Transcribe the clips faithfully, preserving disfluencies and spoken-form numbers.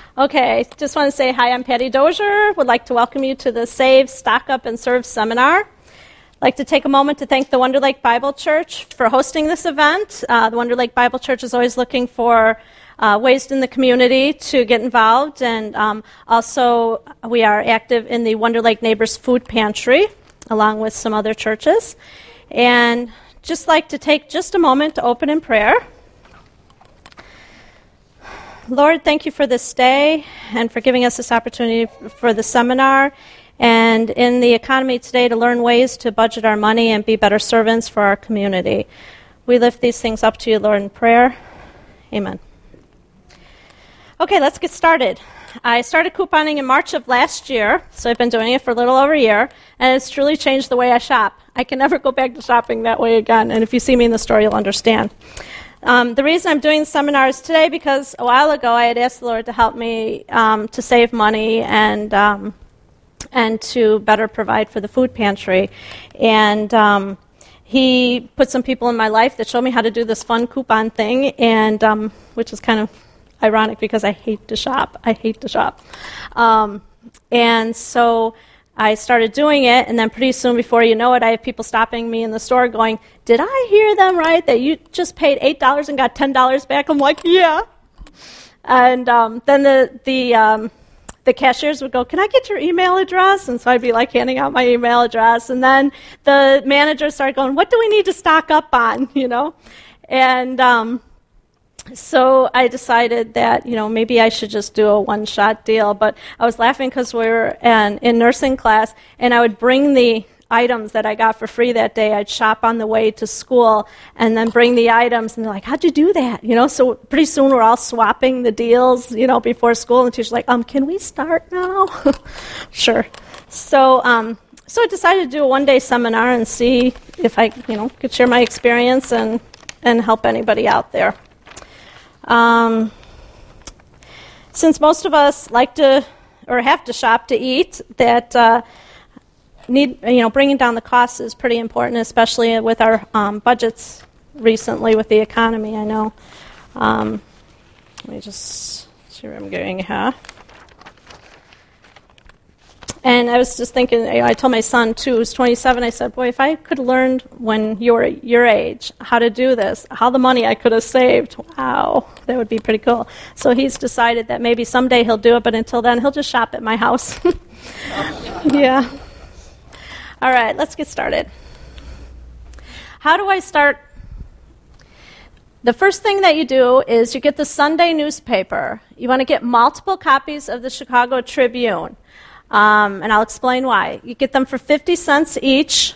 Okay, just want to say hi, I'm Patty Dozier. Would like to welcome you to the Save, Stock Up, and Serve seminar. I'd like to take a moment to thank the Wonder Lake Bible Church for hosting this event. Uh, the Wonder Lake Bible Church is always looking for uh, ways in the community to get involved, and um, also we are active in the Wonder Lake Neighbors Food Pantry, along with some other churches. And just like to take just a moment to open in prayer. Lord, thank you for this day and for giving us this opportunity for the seminar and in the economy today to learn ways to budget our money and be better servants for our community. We lift these things up to you, Lord, in prayer. Amen. Okay, let's get started. I started couponing in March of last year, so I've been doing it for a little over a year, and it's truly changed the way I shop. I can never go back to shopping that way again, and if you see me in the store, you'll understand. Um, the reason I'm doing seminars today because a while ago I had asked the Lord to help me um, to save money and um, and to better provide for the food pantry. And um, He put some people in my life that showed me how to do this fun coupon thing, and um, which is kind of ironic because I hate to shop. I hate to shop. Um, and so I started doing it, and then pretty soon, before you know it, I have people stopping me in the store going, did I hear them right, that you just paid eight dollars and got ten dollars back? I'm like, yeah. And um, then the the um, the cashiers would go, can I get your email address? And so I'd be like handing out my email address. And then the managers started going, what do we need to stock up on, you know? And um, so I decided that, you know, maybe I should just do a one-shot deal. But I was laughing because we were in, in nursing class, and I would bring the items that I got for free that day. I'd shop on the way to school and then bring the items, and they're like, how'd you do that? You know, so pretty soon we're all swapping the deals, you know, before school, and the teacher's like, um, can we start now? Sure. So um, so I decided to do a one-day seminar and see if I, you know, could share my experience and, and help anybody out there. Um, since most of us like to or have to shop to eat, that uh, need you know bringing down the costs is pretty important, especially with our um, budgets recently with the economy. I know. Um, let me just see where I'm going here. And I was just thinking, you know, I told my son, too, who's twenty-seven, I said, boy, if I could have learned when you were your age how to do this, how the money I could have saved, wow, that would be pretty cool. So he's decided that maybe someday he'll do it, but until then, he'll just shop at my house. Yeah. All right, let's get started. How do I start? The first thing that you do is you get the Sunday newspaper. You want to get multiple copies of the Chicago Tribune. Um, and I'll explain why. You get them for fifty cents each,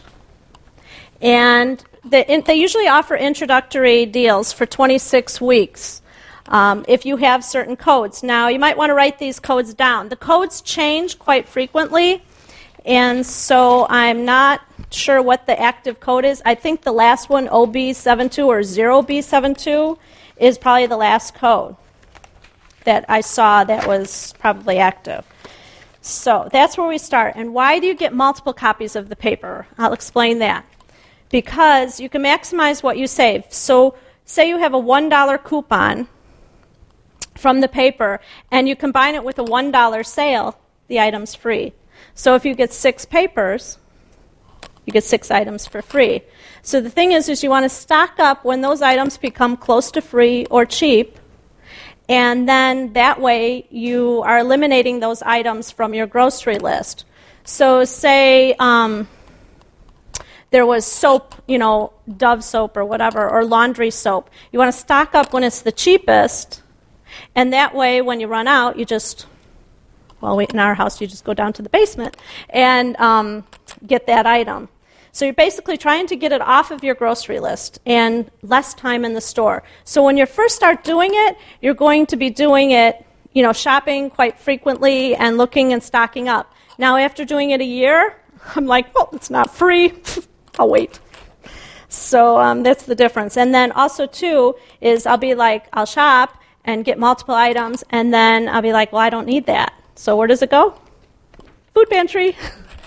and they, in, they usually offer introductory deals for twenty-six weeks um, if you have certain codes. Now, you might want to write these codes down. The codes change quite frequently, and so I'm not sure what the active code is. I think the last one, O B seventy-two or zero B seventy-two, is probably the last code that I saw that was probably active. So that's where we start. And why do you get multiple copies of the paper? I'll explain that. Because you can maximize what you save. So say you have a one dollar coupon from the paper, and you combine it with a one dollar sale, the item's free. So if you get six papers, you get six items for free. So the thing is, is you want to stock up when those items become close to free or cheap, and then that way you are eliminating those items from your grocery list. So say um, there was soap, you know, Dove soap or whatever, or laundry soap. You want to stock up when it's the cheapest, and that way when you run out, you just, well, in our house, you just go down to the basement and um, get that item. So you're basically trying to get it off of your grocery list and less time in the store. So when you first start doing it, you're going to be doing it, you know, shopping quite frequently and looking and stocking up. Now, after doing it a year, I'm like, well, it's not free. I'll wait. So um, that's the difference. And then also, too, is I'll be like, I'll shop and get multiple items, and then I'll be like, well, I don't need that. So where does it go? Food pantry.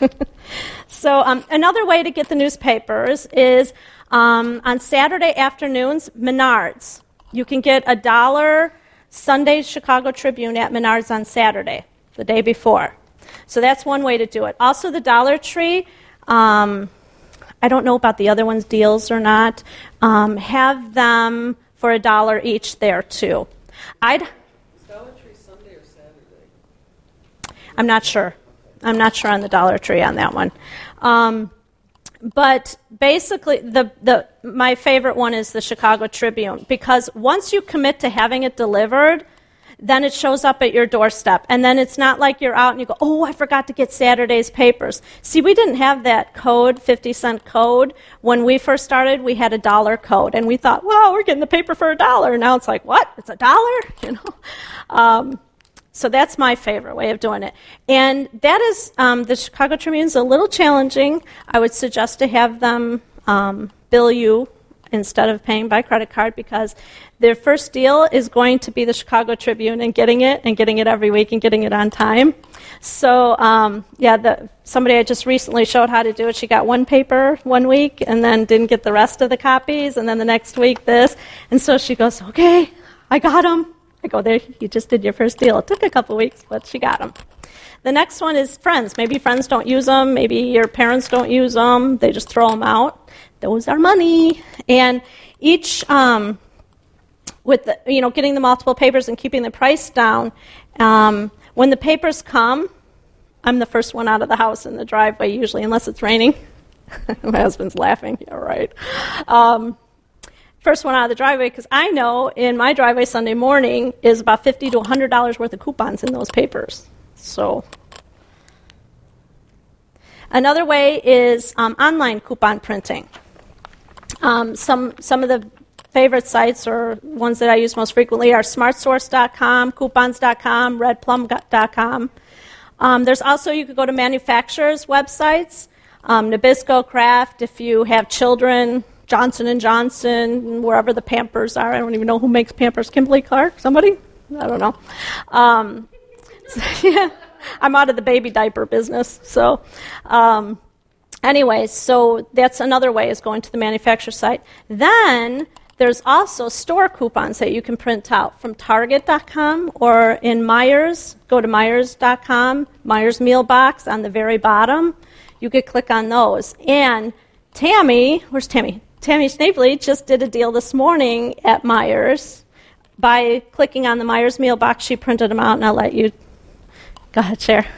So um, another way to get the newspapers is um, on Saturday afternoons, Menards. You can get a dollar Sunday's Chicago Tribune at Menards on Saturday, the day before. So that's one way to do it. Also, the Dollar Tree, um, I don't know about the other ones, deals or not, um, have them for a dollar each there, too. I'd... Is Dollar Tree Sunday or Saturday? I'm not sure. I'm not sure on the Dollar Tree on that one. Um, but basically, the, the my favorite one is the Chicago Tribune, because once you commit to having it delivered, then it shows up at your doorstep. And then it's not like you're out and you go, oh, I forgot to get Saturday's papers. See, we didn't have that code, fifty cent code. When we first started, we had a dollar code. And we thought, wow, we're getting the paper for a dollar. Now it's like, what? It's a dollar? You know. Um, so that's my favorite way of doing it. And that is, um, the Chicago Tribune's a little challenging. I would suggest to have them um, bill you instead of paying by credit card, because their first deal is going to be the Chicago Tribune and getting it and getting it every week and getting it on time. So, um, yeah, the, somebody I just recently showed how to do it. She got one paper one week and then didn't get the rest of the copies, and then the next week this. And so she goes, okay, I got them. I go, there, you just did your first deal. It took a couple weeks, but she got them. The next one is Friends. Maybe friends don't use them. Maybe your parents don't use them. They just throw them out. Those are money. And each, um, with the, you know, getting the multiple papers and keeping the price down, um, when the papers come, I'm the first one out of the house in the driveway usually, unless it's raining. My husband's laughing. Yeah, right. Um, first one out of the driveway, because I know in my driveway Sunday morning is about fifty to one hundred dollars worth of coupons in those papers. So another way is um, online coupon printing. Um, some some of the favorite sites, or ones that I use most frequently, are smart source dot com, coupons dot com, red plum dot com. Um, there's also, you could go to manufacturers' websites, um, Nabisco, Kraft, if you have children, Johnson and Johnson, wherever the Pampers are. I don't even know who makes Pampers. Kimberly-Clark? Somebody? I don't know. Um, so, yeah, I'm out of the baby diaper business. So um, anyway, so that's another way, is going to the manufacturer site. Then there's also store coupons that you can print out from Target dot com, or in Meijer's, go to Meijer's dot com, Meijer's Meal Box on the very bottom. You could click on those. And Tammy, where's Tammy? Tammy Snavely just did a deal this morning at Meijer's. By clicking on the Meijer's Meal Box, she printed them out, and I'll let you go ahead, share.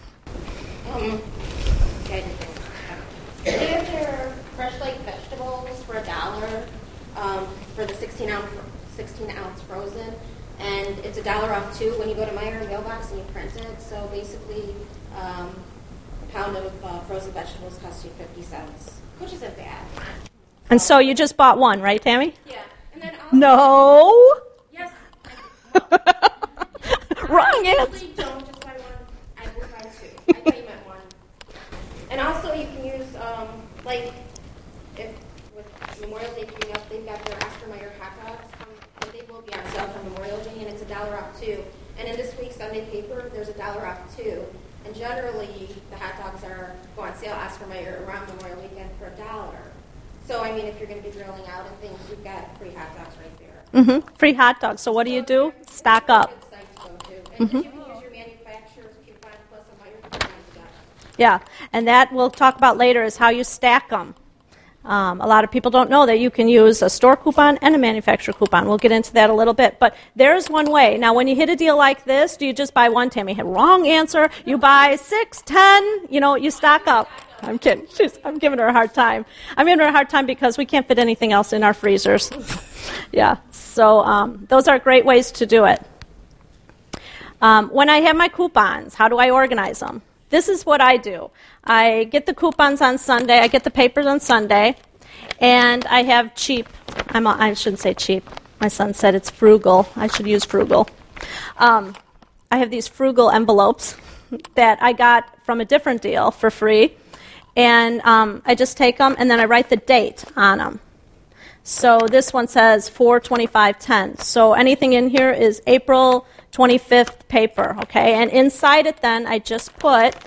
Um, okay. They have their fresh like vegetables for a dollar, um, for the sixteen ounce sixteen ounce frozen, and it's a dollar off too when you go to Meijer Mailbox and you print it. So basically, um, a pound of uh, frozen vegetables costs you fifty cents, which isn't bad. And so you just bought one, right, Tammy? Yeah. And then also, no. Yes. Well, Wrong I answer. usually don't just buy one. I will buy two. I thought you meant one. And also, you can use um, like if with Memorial Day coming up, they've got their Oscar Mayer hot dogs, um, and they will be on sale for Memorial Day, and it's a dollar off too. And in this week's Sunday paper, there's a dollar off too. And generally, the hot dogs are go on sale Oscar Mayer around Memorial Weekend for a dollar. So I mean, if you're going to be grilling out and things, you've got free hot dogs right there. Mm-hmm. Free hot dogs. So what do you do? Stock up. And mm-hmm. you can use your manufacturer's coupon plus a Meijer coupon. Yeah, and that we'll talk about later is how you stack them. Um, a lot of people don't know that you can use a store coupon and a manufacturer coupon. We'll get into that a little bit. But there's one way. Now, when you hit a deal like this, do you just buy one, Tammy? Wrong answer. You buy six, ten, you know, you stock up. I'm kidding. She's, I'm giving her a hard time. I'm giving her a hard time because we can't fit anything else in our freezers. Yeah, so um, those are great ways to do it. Um, when I have my coupons, how do I organize them? This is what I do. I get the coupons on Sunday. I get the papers on Sunday. And I have cheap. I'm a, I shouldn't say cheap. My son said it's frugal. I should use frugal. Um, I have these frugal envelopes that I got from a different deal for free. And um, I just take them, and then I write the date on them. So this one says four twenty-five ten. So anything in here is April twenty-fifth paper, okay? And inside it then, I just put,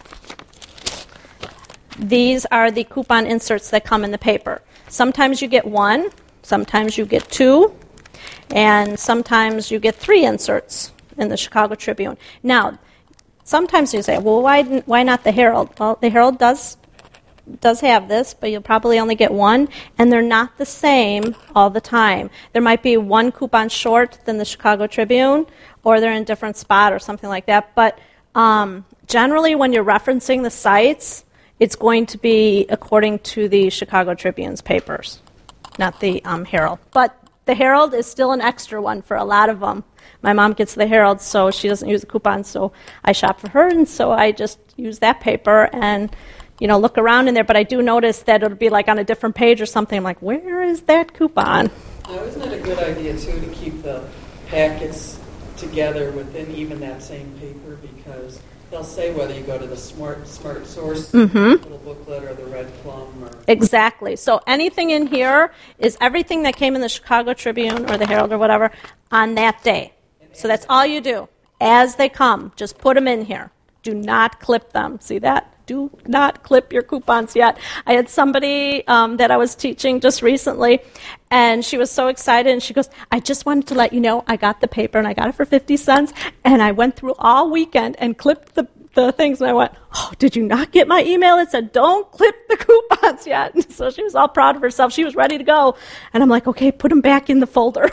these are the coupon inserts that come in the paper. Sometimes you get one, sometimes you get two, And sometimes you get three inserts in the Chicago Tribune. Now, sometimes you say, well, why why not the Herald? Well, the Herald does does have this, but you'll probably only get one, and they're not the same all the time. There might be one coupon short than the Chicago Tribune, or they're in a different spot or something like that. But um, generally, when you're referencing the sites, it's going to be according to the Chicago Tribune's papers, not the um, Herald. But the Herald is still an extra one for a lot of them. My mom gets the Herald, so she doesn't use the coupon, so I shop for her, and so I just use that paper and, you know, look around in there. But I do notice that it'll be like on a different page or something. I'm like, where is that coupon? Now, isn't it a good idea, too, to keep the packets together within even that same paper? Because they'll say whether you go to the Smart Smart Source Mm-hmm. little booklet or the Red Plum. Or Exactly. So anything in here is everything that came in the Chicago Tribune or the Herald or whatever on that day. So that's all you do. As they come, just put them in here. Do not clip them. See that? Do not clip your coupons yet. I had somebody um, that I was teaching just recently, and she was so excited, and she goes, I just wanted to let you know I got the paper, and I got it for fifty cents, and I went through all weekend and clipped the, the things, and I went, oh, did you not get my email? It said, don't clip the coupons yet. And so she was all proud of herself. She was ready to go. And I'm like, okay, put them back in the folder.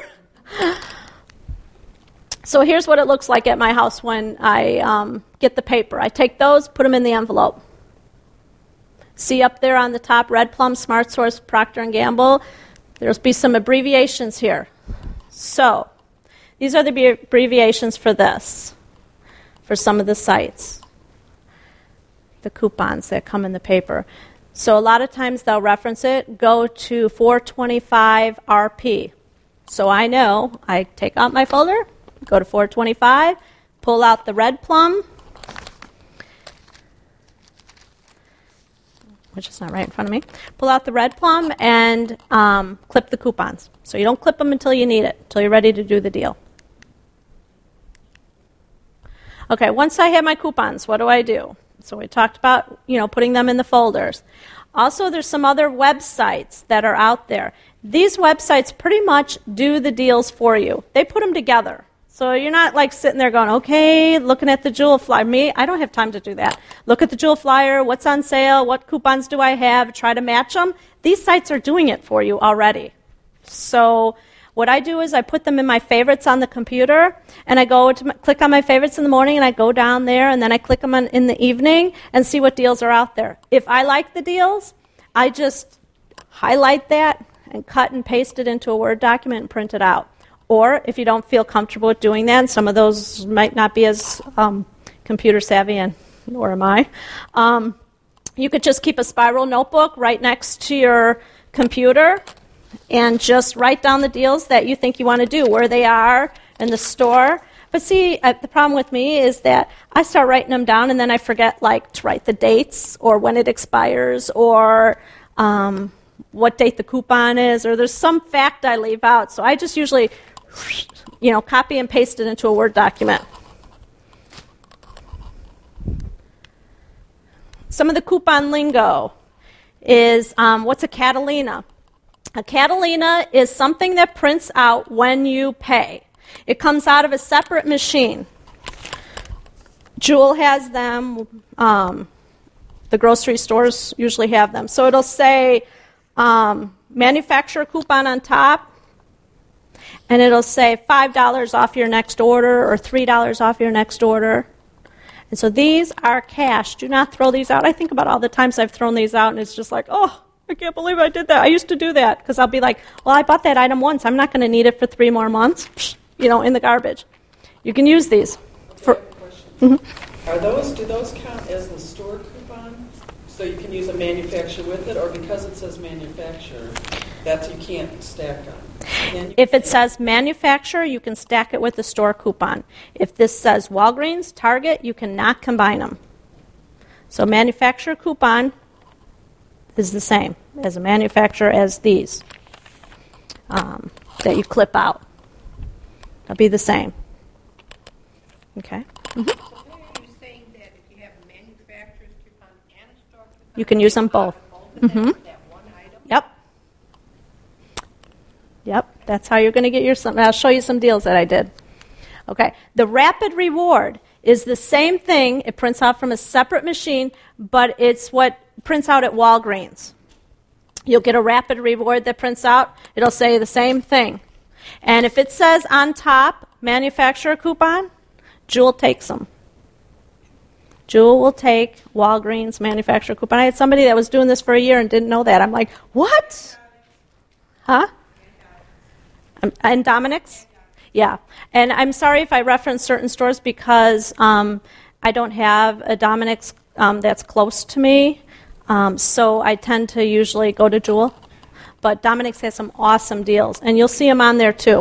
So here's what it looks like at my house when I um, get the paper. I take those, put them in the envelope. See up there on the top, Red Plum, Smart Source, Procter and Gamble. There'll be some abbreviations here. So these are the abbreviations for this, for some of the sites, the coupons that come in the paper. So a lot of times they'll reference it, go to four twenty-five R P. So I know, I take out my folder, go to four twenty-five, pull out the Red Plum, which is not right in front of me, pull out the Red Plum and um, clip the coupons. So you don't clip them until you need it, until you're ready to do the deal. Okay, once I have my coupons, what do I do? So we talked about, you know, putting them in the folders. Also, there's some other websites that are out there. These websites pretty much do the deals for you. They put them together. So you're not like sitting there going, okay, looking at the Jewel flyer. Me, I don't have time to do that. Look at the Jewel flyer, what's on sale, what coupons do I have, try to match them. These sites are doing it for you already. So what I do is I put them in my favorites on the computer, and I go to my, click on my favorites in the morning, and I go down there, and then I click them on, in the evening and see what deals are out there. If I like the deals, I just highlight that and cut and paste it into a Word document and print it out. Or if you don't feel comfortable with doing that, and some of those might not be as um, computer savvy, and nor am I, um, you could just keep a spiral notebook right next to your computer and just write down the deals that you think you want to do, where they are in the store. But see, uh, the problem with me is that I start writing them down, and then I forget, like, to write the dates or when it expires or um, what date the coupon is, or there's some fact I leave out. So I just usually, you know, copy and paste it into a Word document. Some of the coupon lingo is, um, what's a Catalina? A Catalina is something that prints out when you pay. It comes out of a separate machine. Jewel has them. Um, the grocery stores usually have them. So it'll say um, manufacturer coupon on top, and it'll say five dollars off your next order or three dollars off your next order. And so these are cash. Do not throw these out. I think about all the times I've thrown these out, and it's just like, oh, I can't believe I did that. I used to do that because I'll be like, well, I bought that item once. I'm not going to need it for three more months, you know, in the garbage. You can use these. For, mm-hmm. Are those, do those count as the store coupon? So you can use a manufacturer with it, or because it says manufacturer, that's you can't stack them? Can you? If it says manufacturer, you can stack it with the store coupon. If this says Walgreens, Target, you cannot combine them. So manufacturer coupon is the same as a manufacturer as these um, that you clip out. They'll be the same. Okay. Mm-hmm. So are you saying that if you have a manufacturer's coupon and a store coupon, you can use them both. both of them Mm-hmm. for that one item? Yep. Yep. That's how you're going to get your, some, I'll show you some deals that I did. Okay, the Rapid Reward is the same thing. It prints out from a separate machine, but it's what prints out at Walgreens. You'll get a Rapid Reward that prints out. It'll say the same thing. And if it says on top, manufacturer coupon, Jewel takes them. Jewel will take Walgreens manufacturer coupon. I had somebody that was doing this for a year and didn't know that. I'm like, what? Huh? And Dominic's? Yeah. And I'm sorry if I reference certain stores because um, I don't have a Dominic's um, that's close to me. Um, so I tend to usually go to Jewel. But Dominic's has some awesome deals. And you'll see them on there too.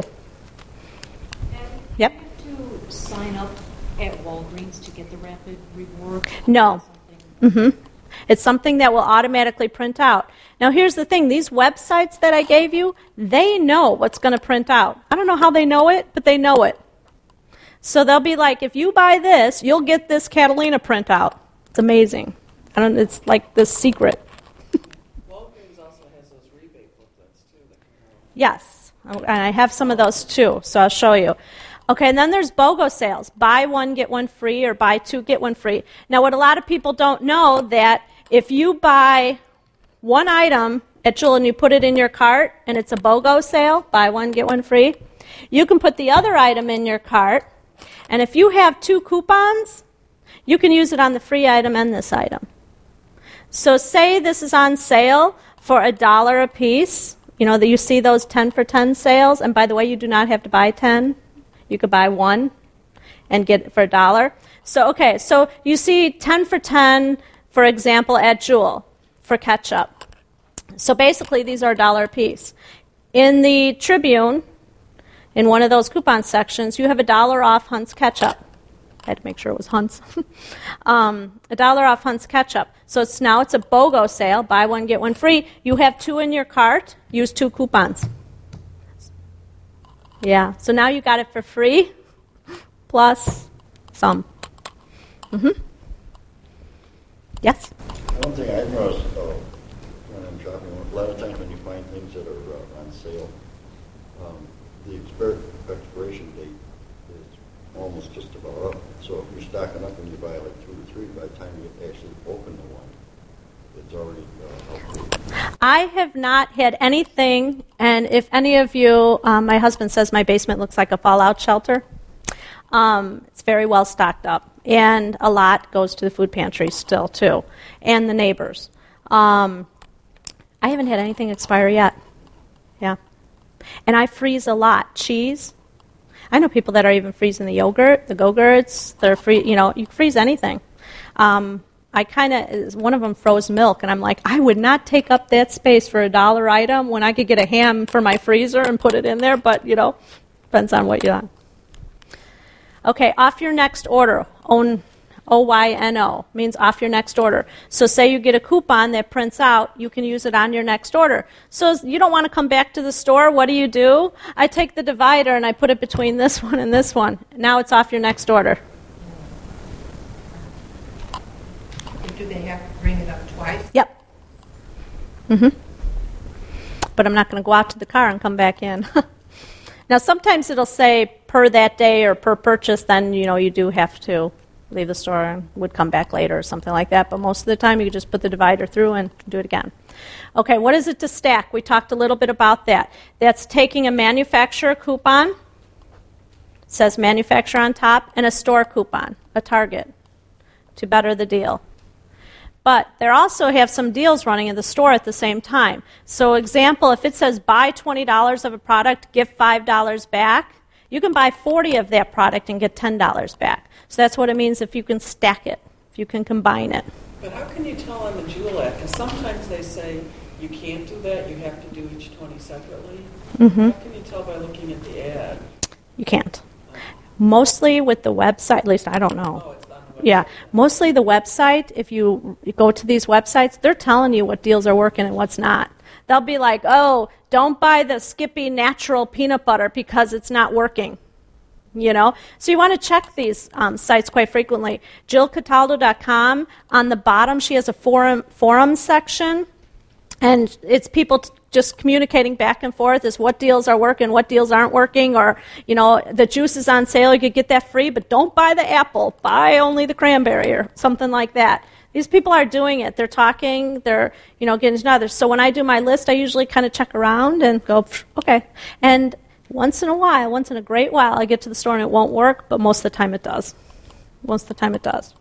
And yep. Do you have to sign up at Walgreens to get the Rapid Reward? No. Mm-hmm. It's something that will automatically print out. Now, here's the thing. These websites that I gave you, they know what's going to print out. I don't know how they know it, but they know it. So they'll be like, if you buy this, you'll get this Catalina printout. It's amazing. I don't. It's like this secret. Walgreens also has those rebate booklets, too. That can help. Yes. And I have some of those, too, so I'll show you. Okay, and then there's BOGO sales. Buy one, get one free, or buy two, get one free. Now, what a lot of people don't know that if you buy one item at Jewel and you put it in your cart and it's a BOGO sale, buy one, get one free, you can put the other item in your cart, and if you have two coupons, you can use it on the free item and this item. So say this is on sale for a dollar a piece. You know, that you see those ten for ten sales, and by the way, you do not have to buy ten. You could buy one and get it for a dollar. So, okay, so you see ten for ten, for example, at Jewel for ketchup. So basically, these are a dollar a piece. In the Tribune, in one of those coupon sections, you have a dollar off Hunt's ketchup. I had to make sure it was Hunt's. um, a dollar off Hunt's ketchup. So it's now it's a BOGO sale, buy one, get one free. You have two in your cart, use two coupons. Yeah, so now you got it for free, plus some. Mm-hmm. Yes? One thing I've noticed uh, when I'm shopping, a lot of times when you find things that are uh, on sale, um, the expir- expiration date is almost just about up. So if you're stocking up and you buy like two or three, by the time you actually open the one, it's already uh, outdated. I have not had anything, and if any of you, um, my husband says my basement looks like a fallout shelter. Um, it's very well stocked up, and a lot goes to the food pantry still, too, and the neighbors. Um, I haven't had anything expire yet. Yeah. And I freeze a lot. Cheese. I know people that are even freezing the yogurt, the Go-Gurts. They're free, you know, you freeze anything. Um, I kind of, one of them froze milk, and I'm like, I would not take up that space for a dollar item when I could get a ham for my freezer and put it in there, but, you know, depends on what you want. Okay, off your next order, own, O Y N O, means off your next order. So say you get a coupon that prints out, you can use it on your next order. So you don't want to come back to the store, what do you do? I take the divider and I put it between this one and this one. Now it's off your next order. Do they have to bring it up twice? Yep. Mm-hmm. But I'm not going to go out to the car and come back in. Now, sometimes it'll say per that day or per purchase, then, you know, you do have to leave the store and would come back later or something like that. But most of the time, you just put the divider through and do it again. Okay, what is it to stack? We talked a little bit about that. That's taking a manufacturer coupon, it says manufacturer on top, and a store coupon, a Target, to better the deal. But they also have some deals running in the store at the same time. So example, if it says buy twenty dollars of a product, give five dollars back, you can buy forty of that product and get ten dollars back. So that's what it means if you can stack it, if you can combine it. But how can you tell on the Jewel app? Because sometimes they say you can't do that, you have to do each twenty separately. Mm-hmm. How can you tell by looking at the ad? You can't. Mostly with the website, at least I don't know. Oh, it's on the website. Yeah, mostly the website, if you go to these websites, they're telling you what deals are working and what's not. They'll be like, oh, don't buy the Skippy natural peanut butter because it's not working. You know? So you want to check these um, sites quite frequently. Jill Cataldo dot com, on the bottom, she has a forum, forum section. And it's people t- just communicating back and forth as what deals are working, what deals aren't working, or, you know, the juice is on sale, you could get that free, but don't buy the apple, buy only the cranberry or something like that. These people are doing it. They're talking, they're, you know, getting to know others. So when I do my list, I usually kind of check around and go, okay. And once in a while, once in a great while, I get to the store and it won't work, but most of the time it does. Most of the time it does.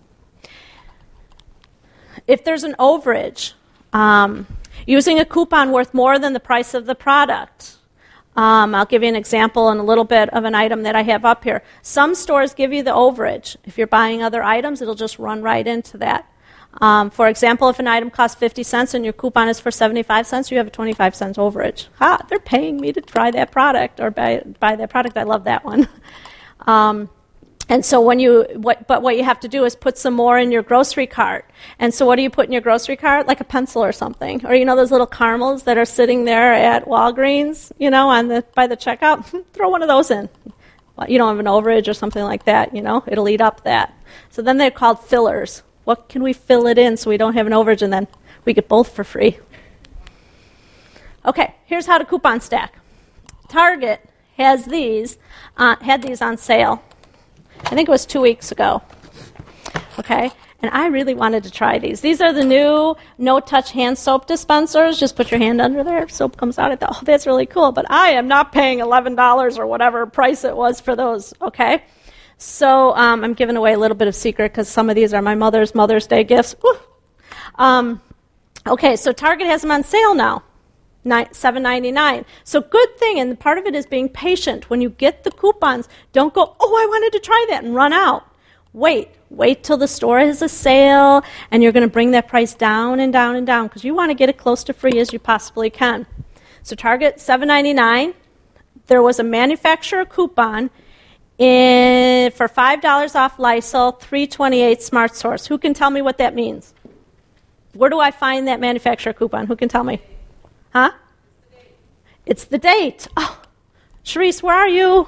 If there's an overage, um, using a coupon worth more than the price of the product. Um, I'll give you an example and a little bit of an item that I have up here. Some stores give you the overage. If you're buying other items, it'll just run right into that. Um, for example, if an item costs fifty cents and your coupon is for seventy-five cents, you have a twenty-five cents overage. Ha, they're paying me to try that product or buy, buy that product. I love that one. um, And so when you, what, but what you have to do is put some more in your grocery cart. And so what do you put in your grocery cart? Like a pencil or something. Or, you know, those little caramels that are sitting there at Walgreens, you know, on the by the checkout? Throw one of those in. Well, you don't have an overage or something like that, you know. It'll eat up that. So then they're called fillers. What can we fill it in so we don't have an overage and then we get both for free? Okay, here's how to coupon stack. Target has these, uh, had these on sale. I think it was two weeks ago, okay? And I really wanted to try these. These are the new no-touch hand soap dispensers. Just put your hand under there, soap comes out. I thought, oh, that's really cool, but I am not paying eleven dollars or whatever price it was for those, okay? So um, I'm giving away a little bit of secret because some of these are my mother's Mother's Day gifts. Um, okay, so Target has them on sale now. seven ninety-nine. So good thing, and part of it is being patient. When you get the coupons, don't go, oh, I wanted to try that, and run out. Wait. Wait till the store has a sale, and you're going to bring that price down and down and down because you want to get it close to free as you possibly can. So Target, seven ninety-nine. There was a manufacturer coupon in, for five dollars off Lysol, three twenty-eight Smart Source. Who can tell me what that means? Where do I find that manufacturer coupon? Who can tell me? Huh? It's the date. Oh, Sharice, where are you?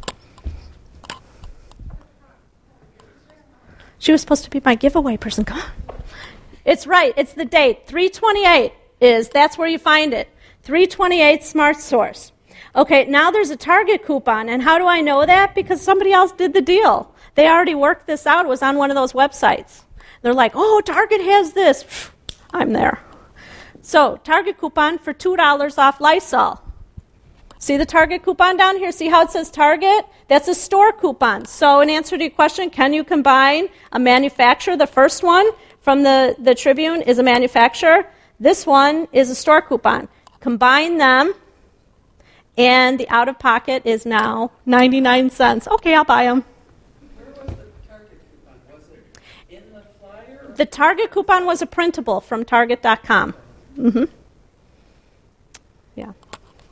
She was supposed to be my giveaway person. Come on. It's right. It's the date. three twenty-eight is, that's where you find it. three twenty-eight Smart Source. Okay, now there's a Target coupon. And how do I know that? Because somebody else did the deal. They already worked this out. It was on one of those websites. They're like, oh, Target has this. I'm there. So, Target coupon for two dollars off Lysol. See the Target coupon down here? See how it says Target? That's a store coupon. So, in answer to your question, can you combine a manufacturer? The first one from the, the Tribune is a manufacturer. This one is a store coupon. Combine them, and the out-of-pocket is now ninety-nine cents. Okay, I'll buy them. Where was the Target coupon? Was it in the flyer? Or? The Target coupon was a printable from Target dot com. Mm-hmm. Yeah.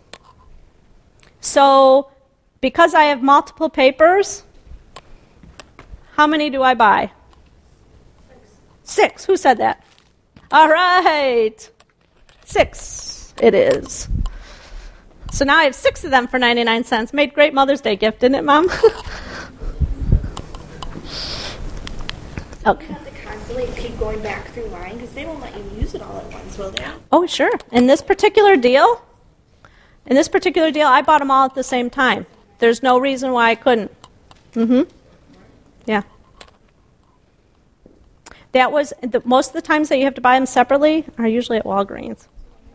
So, because I have multiple papers, how many do I buy? Six. Six. Who said that? All right. Six it is. So now I have six of them for ninety-nine cents. Made great Mother's Day gift, didn't it, Mom? Okay. You have to constantly keep going back through line because they won't let you use it all at once, will they? Oh, sure. In this particular deal, in this particular deal, I bought them all at the same time. There's no reason why I couldn't. Mm-hmm. Yeah. That was, the, most of the times that you have to buy them separately are usually at Walgreens.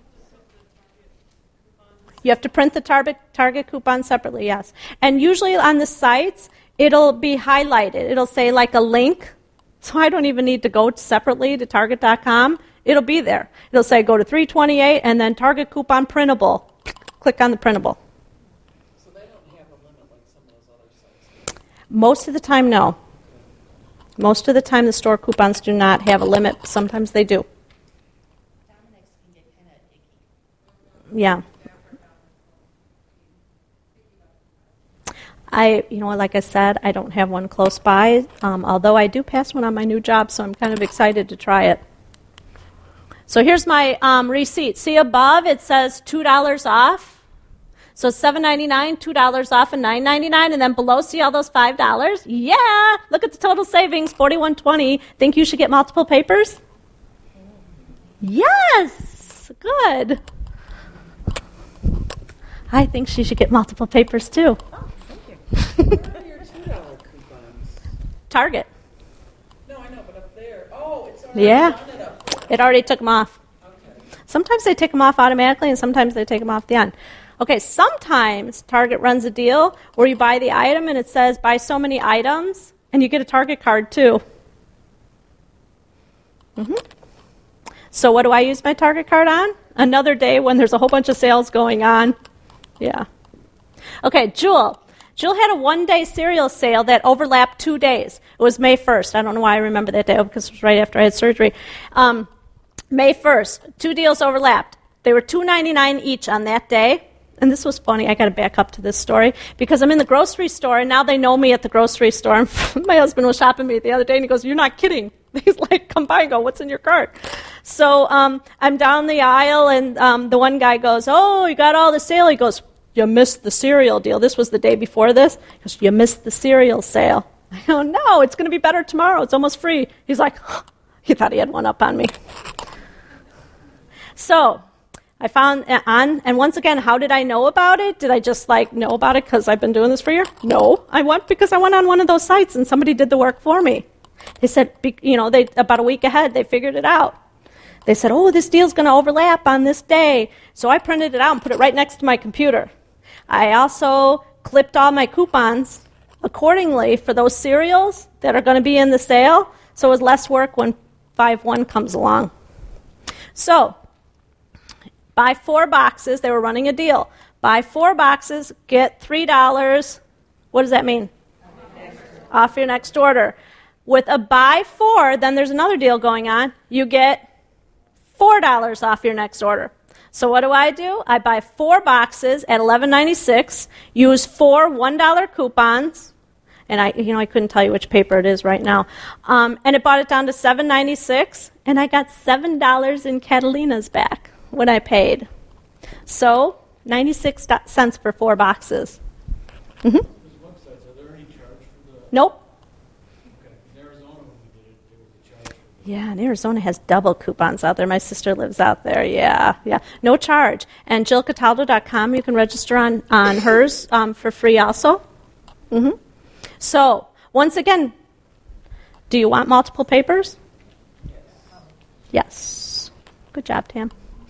You have to print the Target, Target coupon separately, yes. And usually on the sites, it'll be highlighted. It'll say like a link. So I don't even need to go separately to Target dot com. It'll be there. It'll say go to three twenty-eight and then Target coupon printable. Click on the printable. So they don't have a limit like some of those other sites. Most of the time, no. Most of the time, the store coupons do not have a limit. Sometimes they do. Dominic's can get kind of icky. Yeah. I, you know, like I said, I don't have one close by, um, although I do pass one on my new job, so I'm kind of excited to try it. So here's my um, receipt. See above, it says two dollars off. So seven ninety-nine, two dollars off, and nine ninety-nine, and then below, see all those five dollars? Yeah! Look at the total savings, forty-one twenty. Think you should get multiple papers? Yes! Good. I think she should get multiple papers too. Where are your two dollar coupons? Target. No, I know, but up there. Oh, it's already Yeah. done it up there. It already took them off. Okay. Sometimes they take them off automatically, and sometimes they take them off the end. Okay, sometimes Target runs a deal where you buy the item and it says buy so many items, and you get a Target card too. Mm-hmm. So what do I use my Target card on? Another day when there's a whole bunch of sales going on. Yeah. Okay, Jewel. Jewel had a one-day cereal sale that overlapped two days. It was May first. I don't know why I remember that day because it was right after I had surgery. Um, May first, two deals overlapped. They were two ninety-nine each on that day. And this was funny. I got to back up to this story because I'm in the grocery store, and now they know me at the grocery store. And my husband was shopping me the other day, and he goes, "You're not kidding." He's like, "Come by and go, what's in your cart?" So um, I'm down the aisle, and um, the one guy goes, "Oh, you got all the sale." He goes, "You missed the cereal deal." This was the day before this. He goes, "You missed the cereal sale." I go, "No, it's going to be better tomorrow. It's almost free." He's like, huh. He thought he had one up on me. So I found on, and once again, how did I know about it? Did I just like know about it because I've been doing this for a year? No, I went because I went on one of those sites and somebody did the work for me. They said, you know, they about a week ahead, they figured it out. They said, "Oh, this deal's going to overlap on this day." So I printed it out and put it right next to my computer. I also clipped all my coupons accordingly for those cereals that are going to be in the sale, so it was less work when five one comes along. So buy four boxes. They were running a deal. Buy four boxes, get three dollars. What does that mean? Off your next order. With a buy four, then there's another deal going on. You get four dollars off your next order. So what do I do? I buy four boxes at eleven ninety-six, use four one dollar coupons, and I, you know, I couldn't tell you which paper it is right now, um, and it brought it down to seven ninety-six, and I got seven dollars in Catalina's back when I paid. So ninety-six cents for four boxes. Mm-hmm. Those websites, are there any charge for the... Nope. Okay. In Arizona, when we did it, there was a charge for the... Yeah, and Arizona has double coupons out there. My sister lives out there. Yeah, yeah. No charge. And Jill Cataldo dot com, you can register on, on hers um, for free also. Mm-hmm. So, once again, do you want multiple papers? Yes. Yes. Good job, Tam.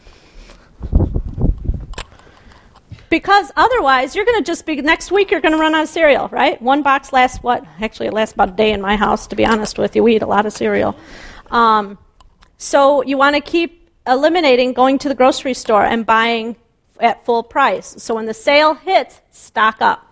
Because otherwise, you're going to just be, next week you're going to run out of cereal, right? One box lasts what? Actually, it lasts about a day in my house, to be honest with you. We eat a lot of cereal. Um, so you want to keep eliminating going to the grocery store and buying at full price. So when the sale hits, stock up.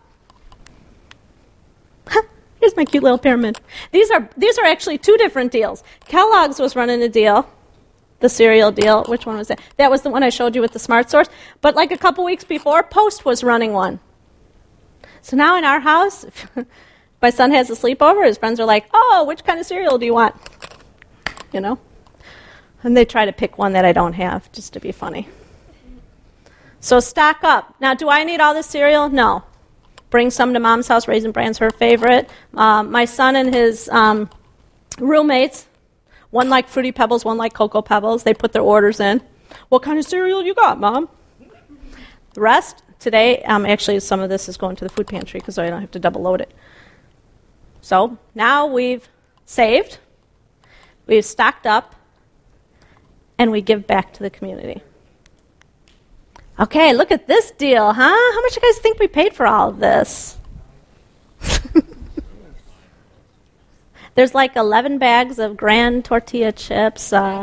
Here's my cute little pyramid. These are these are actually two different deals. Kellogg's was running a deal. The cereal deal. Which one was that? That was the one I showed you with the Smart Source. But like a couple weeks before, Post was running one. So now in our house, if my son has a sleepover, his friends are like, "Oh, which kind of cereal do you want?" You know? And they try to pick one that I don't have, just to be funny. So stock up. Now, do I need all this cereal? No. Bring some to Mom's house. Raisin Bran's her favorite. Um, my son and his um, roommates, one like Fruity Pebbles, one like Cocoa Pebbles. They put their orders in. "What kind of cereal you got, Mom?" The rest, today, um, actually some of this is going to the food pantry because I don't have to double load it. So now we've saved, we've stocked up, and we give back to the community. Okay, look at this deal, huh? How much do you guys think we paid for all of this? There's like eleven bags of Grand tortilla chips. Uh,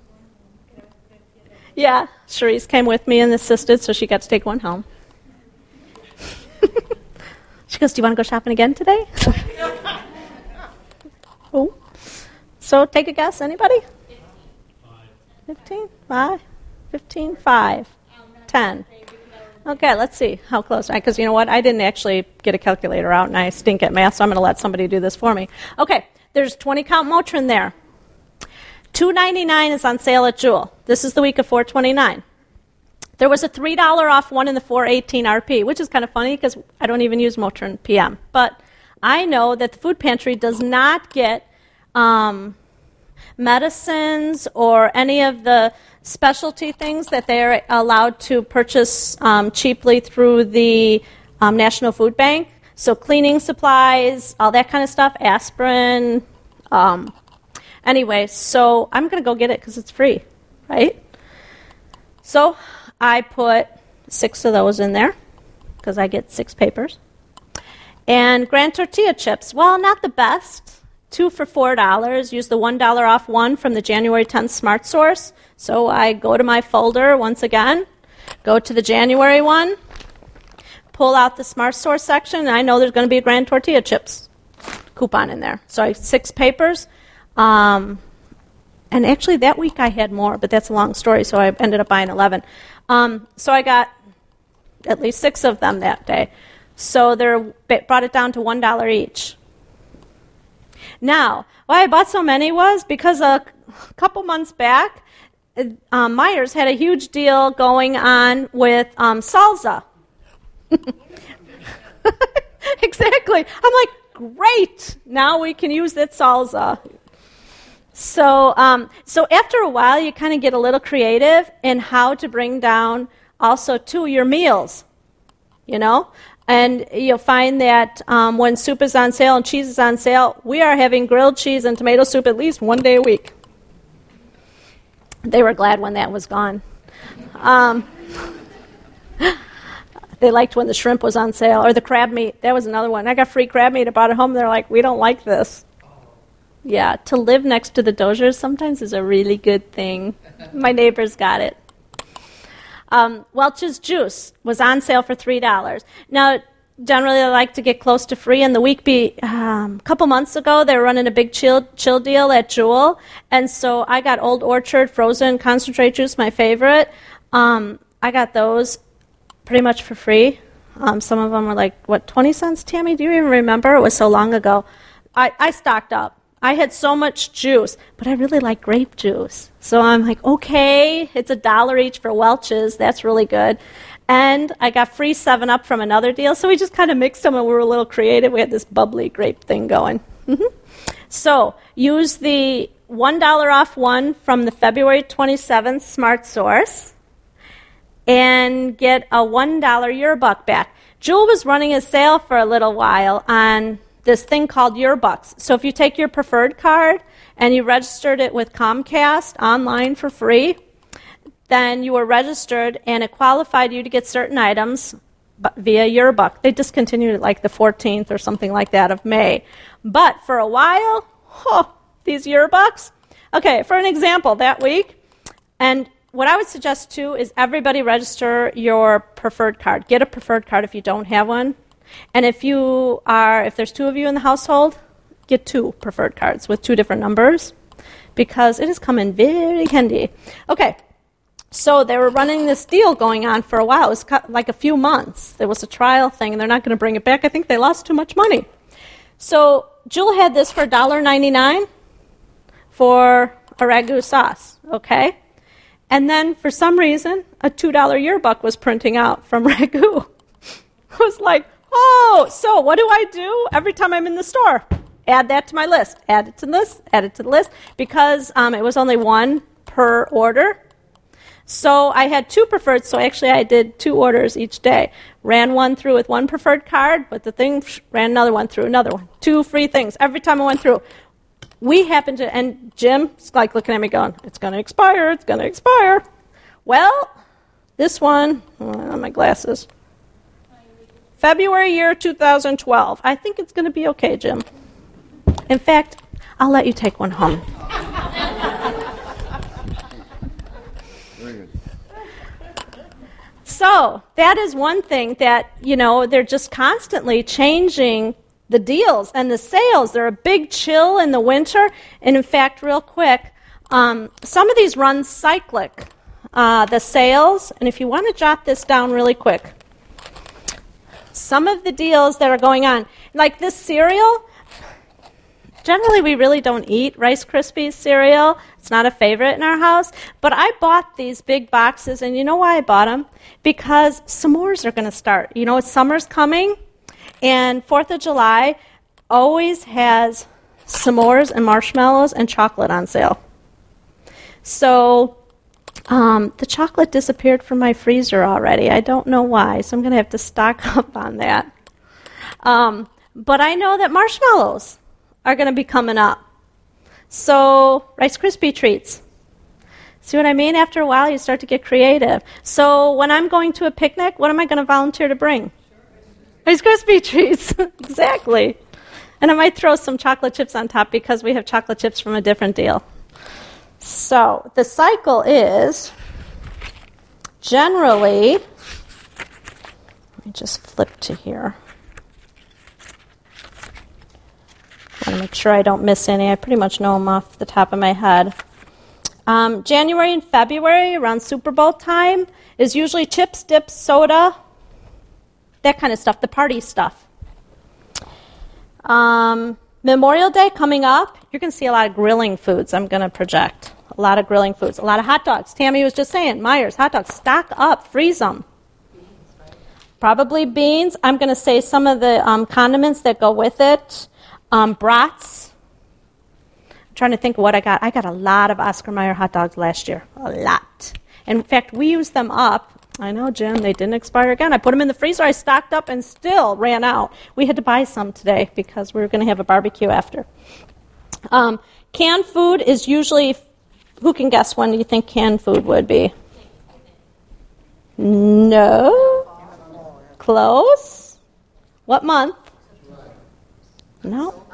yeah, Cherise came with me and assisted, so she got to take one home. She goes, "Do you want to go shopping again today?" Oh, so take a guess. Anybody? Fifteen. Five. Fifteen. Five. Ten. Okay, let's see how close. Because you know what? I didn't actually get a calculator out, and I stink at math, so I'm going to let somebody do this for me. Okay, there's twenty count Motrin there. two ninety-nine is on sale at Jewel. This is the week of four twenty-nine. There was a three dollars off one in the four eighteen R P, which is kind of funny because I don't even use Motrin P M. But I know that the food pantry does not get um, medicines or any of the specialty things that they're allowed to purchase um, cheaply through the um, National Food Bank. So cleaning supplies, all that kind of stuff, aspirin. Um, anyway, so I'm going to go get it because it's free, right? So I put six of those in there because I get six papers. And Grand Tortilla chips, well, not the best. Two for four dollars. Use the one dollar off one from the January tenth Smart Source. So I go to my folder once again, go to the January one, pull out the Smart Source section, and I know there's going to be a Grand Tortilla chips coupon in there. So I have six papers. Um, and actually that week I had more, but that's a long story, so I ended up buying eleven. Um, so I got at least six of them that day. So they brought it down to one dollar each. Now, why I bought so many was because a couple months back, um, Myers had a huge deal going on with um, salsa. Exactly. I'm like, great. Now we can use that salsa. So, um, so after a while, you kind of get a little creative in how to bring down also to your meals, you know? And you'll find that um, when soup is on sale and cheese is on sale, we are having grilled cheese and tomato soup at least one day a week. They were glad when that was gone. Um, they liked when the shrimp was on sale, or the crab meat. That was another one. I got free crab meat. I brought it home. They're like, we don't like this. Yeah, to live next to the Doziers sometimes is a really good thing. My neighbors got it. Um, Welch's Juice was on sale for three dollars. Now, generally I like to get close to free, and the week be, um, a couple months ago, they were running a big chill, chill deal at Jewel, and so I got Old Orchard frozen concentrate juice, my favorite. Um, I got those pretty much for free. Um, some of them were like, what, twenty cents, Tammy? Do you even remember? It was so long ago. I, I stocked up. I had so much juice, but I really like grape juice. So I'm like, okay, it's a dollar each for Welch's. That's really good. And I got free seven up from another deal, so we just kind of mixed them, and we were a little creative. We had this bubbly grape thing going. Mm-hmm. So use the one dollar off one from the February twenty-seventh Smart Source and get a one dollar Yearbuck back. Jewel was running a sale for a little while on this thing called Yearbucks. So if you take your preferred card and you registered it with Comcast online for free, then you were registered and it qualified you to get certain items via Yearbuck. They discontinued it like the fourteenth or something like that of May. But for a while, oh, these Yearbucks. Okay, for an example, that week, and what I would suggest too is everybody register your preferred card. Get a preferred card if you don't have one. And if you are, if there's two of you in the household, get two preferred cards with two different numbers, because it has come in very handy. Okay, so they were running this deal going on for a while. It was like a few months. There was a trial thing, and they're not going to bring it back. I think they lost too much money. So Jewel had this for one dollar ninety-nine for a ragu sauce, okay? And then for some reason, a two dollar Yearbuck was printing out from ragu. I was like, oh, so what do I do every time I'm in the store? Add that to my list. Add it to the list. Add it to the list. Because um, it was only one per order. So I had two preferred, so actually I did two orders each day. Ran one through with one preferred card, but the thing ran another one through another one. Two free things every time I went through. We happened to, and Jim's like looking at me going, it's going to expire, it's going to expire. Well, this one, oh, my glasses. February year two thousand twelve. I think it's going to be okay, Jim. In fact, I'll let you take one home. So that is one thing that, you know, they're just constantly changing the deals and the sales. They're a big chill in the winter. And in fact, real quick, um, some of these run cyclic, uh, the sales. And if you want to jot this down really quick, some of the deals that are going on, like this cereal, generally we really don't eat Rice Krispies cereal. It's not a favorite in our house. But I bought these big boxes, and you know why I bought them? Because s'mores are going to start. You know, it's summer's coming, and fourth of July always has s'mores and marshmallows and chocolate on sale. So um, the chocolate disappeared from my freezer already. I don't know why, so I'm going to have to stock up on that. Um, but I know that marshmallows are going to be coming up. So Rice Krispie treats. See what I mean? After a while, you start to get creative. So when I'm going to a picnic, what am I going to volunteer to bring? Rice Krispie treats. Exactly. And I might throw some chocolate chips on top because we have chocolate chips from a different deal. So the cycle is generally, let me just flip to here. I want to make sure I don't miss any. I pretty much know them off the top of my head. Um, January and February, around Super Bowl time, is usually chips, dips, soda, that kind of stuff, the party stuff. Um, Memorial Day coming up, you're going to see a lot of grilling foods, I'm going to project. A lot of grilling foods. A lot of hot dogs. Tammy was just saying, Myers, hot dogs, stock up, freeze them. Probably beans. I'm going to say some of the um, condiments that go with it. Um, brats. I'm trying to think of what I got. I got a lot of Oscar Mayer hot dogs last year. A lot. In fact, we used them up. I know, Jim, they didn't expire again. I put them in the freezer. I stocked up and still ran out. We had to buy some today because we were going to have a barbecue after. Um, canned food is usually, who can guess when do you think canned food would be? No. Close. What month? No.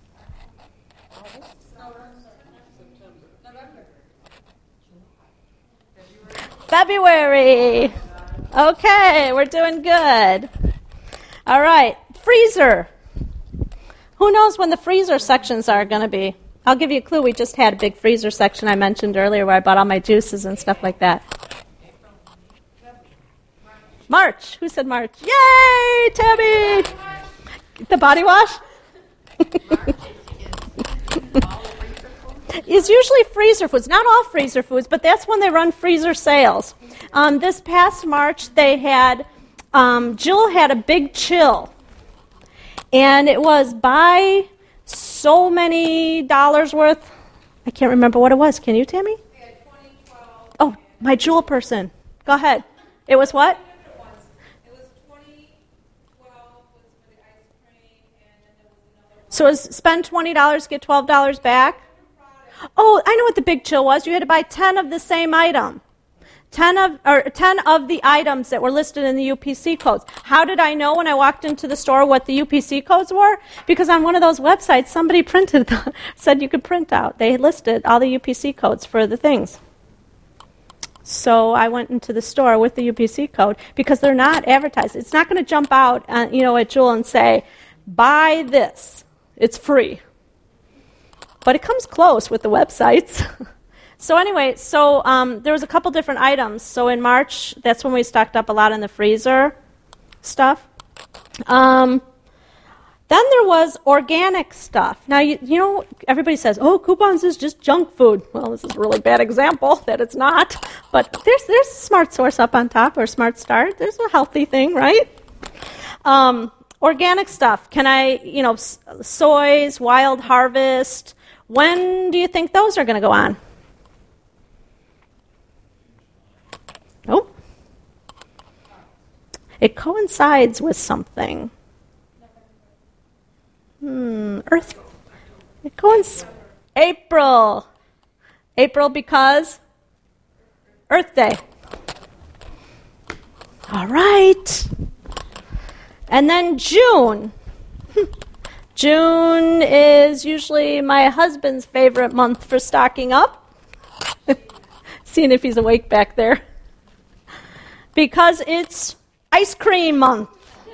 February. Okay, we're doing good. All right, freezer. Who knows when the freezer sections are going to be? I'll give you a clue. We just had a big freezer section I mentioned earlier where I bought all my juices and stuff like that. March. Who said March? Yay, Tabby! The body wash? Is usually freezer foods. Not all freezer foods, but that's when they run freezer sales. Um, this past March, they had, um, Jill had a big chill. And it was buy so many dollars worth. I can't remember what it was. Can you, Tammy? We had twenty twelve. Oh, my Jewel person. Go ahead. It was what? It was twenty twelve was for the ice cream, and then there was another one. So it was spend twenty dollars, get twelve dollars back? Oh, I know what the big chill was. You had to buy ten of the same item. ten of or ten of the items that were listed in the U P C codes. How did I know when I walked into the store what the U P C codes were? Because on one of those websites, somebody printed the, said you could print out. They listed all the U P C codes for the things. So I went into the store with the U P C code because they're not advertised. It's not going to jump out, uh, you know, at Jewel and say, buy this. It's free. But it comes close with the websites. So anyway, so um, there was a couple different items. So in March, that's when we stocked up a lot in the freezer stuff. Um, then there was organic stuff. Now, you, you know, everybody says, oh, coupons is just junk food. Well, this is a really bad example that it's not. But there's there's a Smart Source up on top, or Smart Start. There's a healthy thing, right? Um, organic stuff. Can I, you know, soys, Wild Harvest. When do you think those are going to go on? Nope. It coincides with something. Hmm. Earth. It coincides. April. April because Earth Day. All right. And then June. June is usually my husband's favorite month for stocking up. Seeing if he's awake back there. Because it's ice cream month.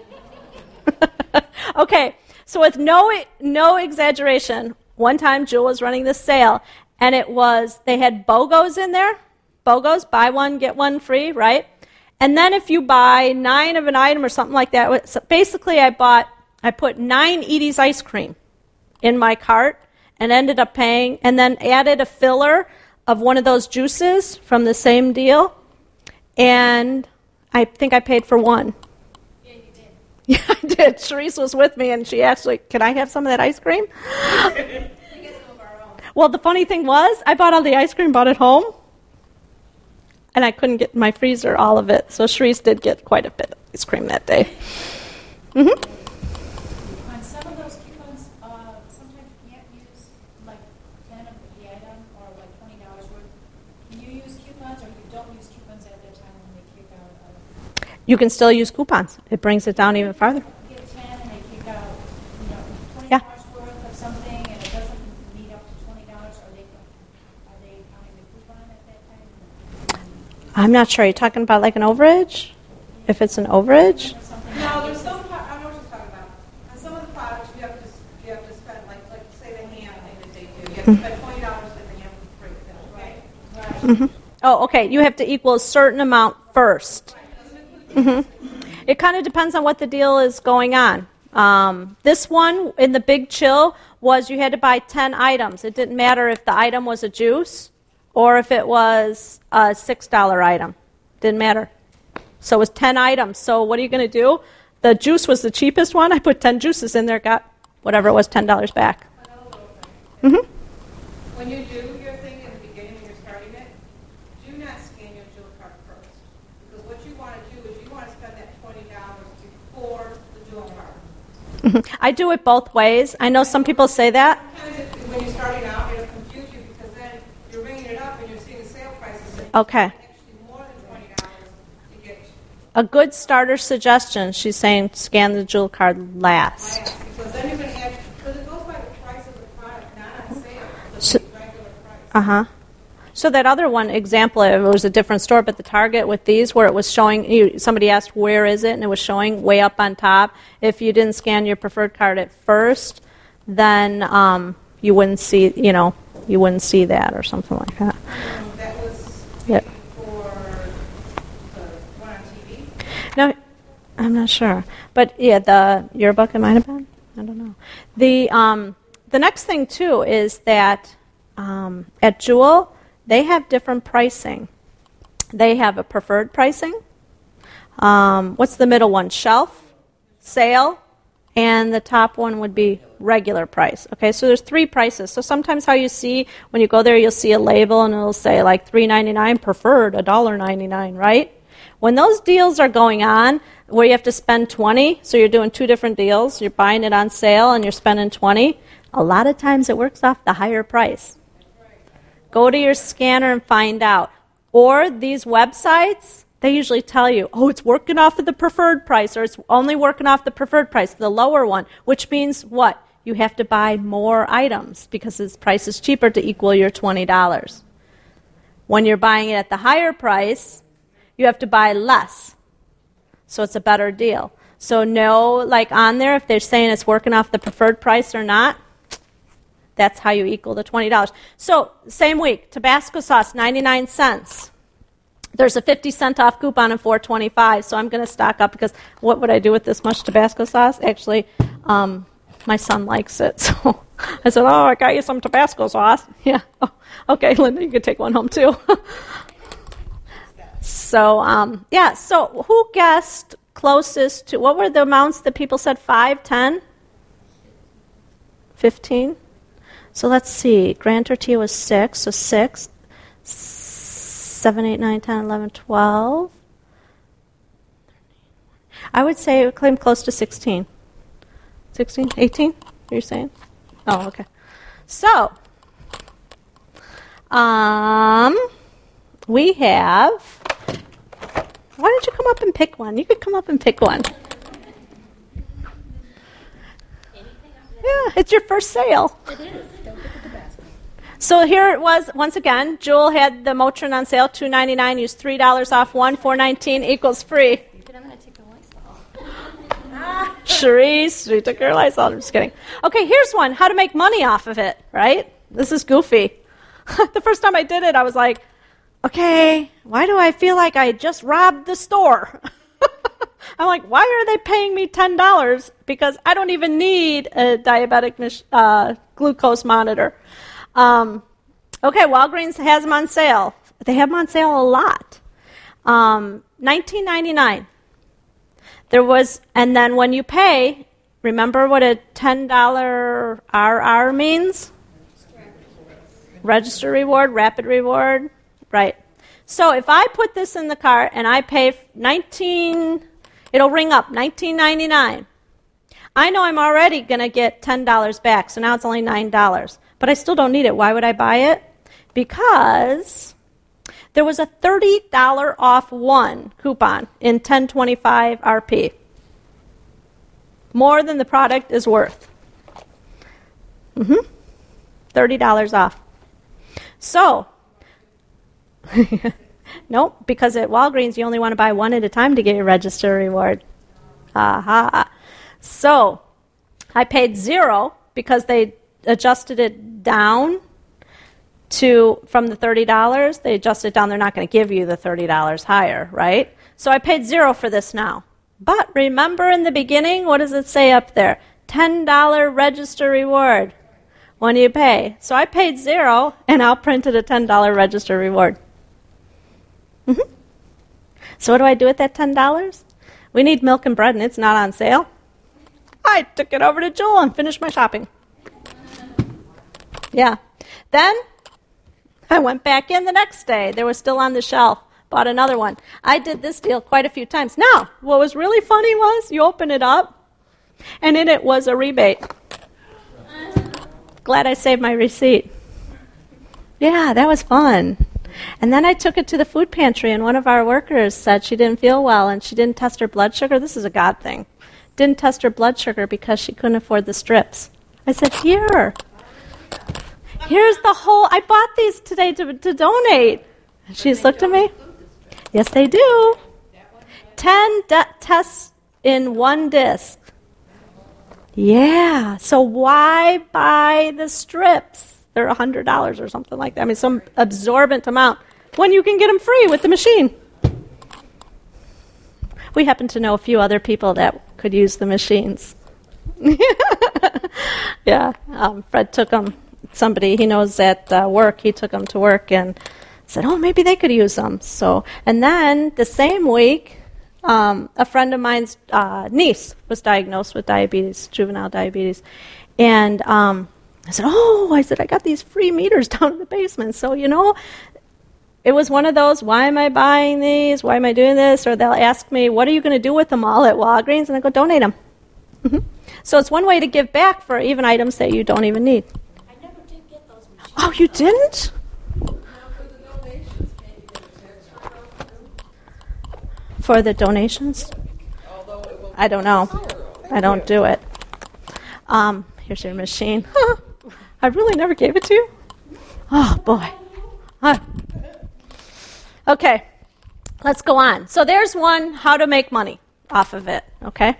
Okay, so with no no exaggeration, one time Jewel was running this sale, and it was, they had BOGOs in there. BOGOs, buy one, get one free, right? And then if you buy nine of an item or something like that, so basically I bought, I put nine Edie's ice cream in my cart and ended up paying, and then added a filler of one of those juices from the same deal. And I think I paid for one. Yeah, you did. Yeah, I did. Sharice was with me, and she actually, can I have some of that ice cream? Well, the funny thing was, I bought all the ice cream, brought it home, and I couldn't get in my freezer all of it. So Sharice did get quite a bit of ice cream that day. Mm-hmm. On some of those coupons, uh, sometimes you can't use like ten of the item or like twenty dollars worth. Can you use coupons, or you don't use coupons at that time when they kick out? Uh, You can still use coupons. It brings it down even farther. you get ten and they kick out, you know, twenty Yeah. dollars worth of something, and it doesn't meet up to twenty dollars. Are they are they counting the coupon at that time? I'm not sure. Are you talking about like an overage? If it's an overage? Or something? No, there's some, pro- I know what you're talking about. On some of the products, you have to, s- you have to spend, like, like say the ham thing that they do. You have to spend twenty dollars for the ham for free. Is that right? Right. Mm-hmm. Oh, okay. You have to equal a certain amount first. Mm-hmm. It kind of depends on what the deal is going on. Um, this one in the Big Chill was you had to buy ten items. It didn't matter if the item was a juice or if it was a six dollar item. Didn't matter. So it was ten items. So what are you going to do? The juice was the cheapest one. I put ten juices in there, got whatever it was, ten dollars back. Mm-hmm. When you do your thing in the beginning when you're starting it, do not scan your jewel card first. Because what you want to do is you want to spend that twenty dollars before the jewel card. Mm-hmm. I do it both ways. I know some people say that. Sometimes if, when you're starting out, it'll confuse you because then you're ringing it up and you're seeing the sale prices. And Okay. actually more than twenty dollars to get A good starter suggestion, she's saying scan the jewel card last. last. Because then you're going to have, because it goes by the price of the product, not on sale. So- The regular price. Uh-huh. So that other one example, it was a different store, but the Target with these where it was showing, you, somebody asked where is it, and it was showing way up on top. If you didn't scan your preferred card at first, then um, you wouldn't see, you know, you wouldn't see that or something like that. Um, that was Yep. for the one on T V. No, I'm not sure. But yeah, the yearbook, it might have been. I don't know. The um, the next thing too is that um, at Jewel they have different pricing. They have a preferred pricing. Um, what's the middle one? Shelf, sale, and the top one would be regular price. Okay, so there's three prices. So sometimes how you see when you go there, you'll see a label and it'll say like three ninety-nine preferred, one dollar ninety-nine, right? When those deals are going on, where you have to spend twenty, so you're doing two different deals, you're buying it on sale and you're spending twenty, a lot of times it works off the higher price. Go to your scanner and find out. Or these websites, they usually tell you, oh, it's working off of the preferred price, or it's only working off the preferred price, the lower one, which means what? You have to buy more items because this price is cheaper to equal your twenty dollars. When you're buying it at the higher price, you have to buy less. So it's a better deal. So know, like on there, if they're saying it's working off the preferred price or not, that's how you equal the twenty dollars. So same week, Tabasco sauce, ninety-nine cents. There's a fifty cent off coupon of four twenty-five, so I'm going to stock up because what would I do with this much Tabasco sauce? Actually, um, my son likes it, so I said, oh, I got you some Tabasco sauce. Yeah, oh, okay, Linda, you can take one home too. So, um, yeah, so who guessed closest to, what were the amounts that people said, five, ten, fifteen? So let's see, Grand Tortilla was six, so six, seven, eight, nine, ten, eleven, twelve. I would say it would claim close to sixteen. sixteen, eighteen, you're saying? Oh, okay. So, um, we have, why don't you come up and pick one? You could come up and pick one. Yeah, it's your first sale. It is. Don't look at the basket. So here it was, once again, Jewel had the Motrin on sale, two ninety-nine, used three dollars off one, four nineteen equals free. But I'm going to take the Lysol. Charisse, she took her Lysol. I'm just kidding. Okay, here's one, how to make money off of it, right? This is goofy. The first time I did it, I was like, okay, why do I feel like I just robbed the store? I'm like, why are they paying me ten dollars? Because I don't even need a diabetic uh, glucose monitor. Um, okay, Walgreens has them on sale. They have them on sale a lot. Um, nineteen ninety-nine. There was, and then when you pay, remember what a ten dollar R R means? Register reward, rapid reward, right. So if I put this in the cart and I pay nineteen, it'll ring up, nineteen ninety-nine. I know I'm already going to get ten dollars back, so now it's only nine dollars. But I still don't need it. Why would I buy it? Because there was a thirty dollars off one coupon in ten twenty-five R P. More than the product is worth. Mm-hmm. thirty dollars off. So, nope, because at Walgreens you only want to buy one at a time to get your register reward. Aha. So, I paid zero because they adjusted it down to, from the thirty dollars, they adjusted it down. They're not going to give you the thirty dollars higher, right? So I paid zero for this now. But remember in the beginning, what does it say up there? ten dollars register reward when you pay. So I paid zero, and I'll print it a ten dollars register reward. Mm-hmm. So what do I do with that ten dollars? We need milk and bread, and it's not on sale. I took it over to Jewel and finished my shopping. Yeah. Then I went back in the next day. They were still on the shelf. Bought another one. I did this deal quite a few times. Now, what was really funny was you open it up, and in it was a rebate. Glad I saved my receipt. Yeah, that was fun. And then I took it to the food pantry, and one of our workers said she didn't feel well, and she didn't test her blood sugar. This is a God thing. Didn't test her blood sugar because she couldn't afford the strips. I said, here. Here's the whole, I bought these today to, to donate. She just looked at me. Yes, they do. Ten de- tests in one disc. Yeah. So why buy the strips? They're one hundred dollars or something like that. I mean, some absorbent amount when you can get them free with the machine. We happen to know a few other people that could use the machines. Yeah. Um, Fred took them. Somebody he knows at uh, work, he took them to work and said, oh, maybe they could use them. So, and then the same week, um, a friend of mine's uh, niece was diagnosed with diabetes, juvenile diabetes. And um, I said, oh, I said, I got these free meters down in the basement. So, you know, it was one of those, why am I buying these? Why am I doing this? Or they'll ask me, what are you going to do with them all at Walgreens? And I go, donate them. Mm-hmm. So it's one way to give back for even items that you don't even need. I never did get those machines. Oh, you didn't? For the donations? I don't know. I don't do it. Um, here's your machine. I really never gave it to you? Oh, boy. Huh. Okay, let's go on. So there's one, how to make money off of it, okay?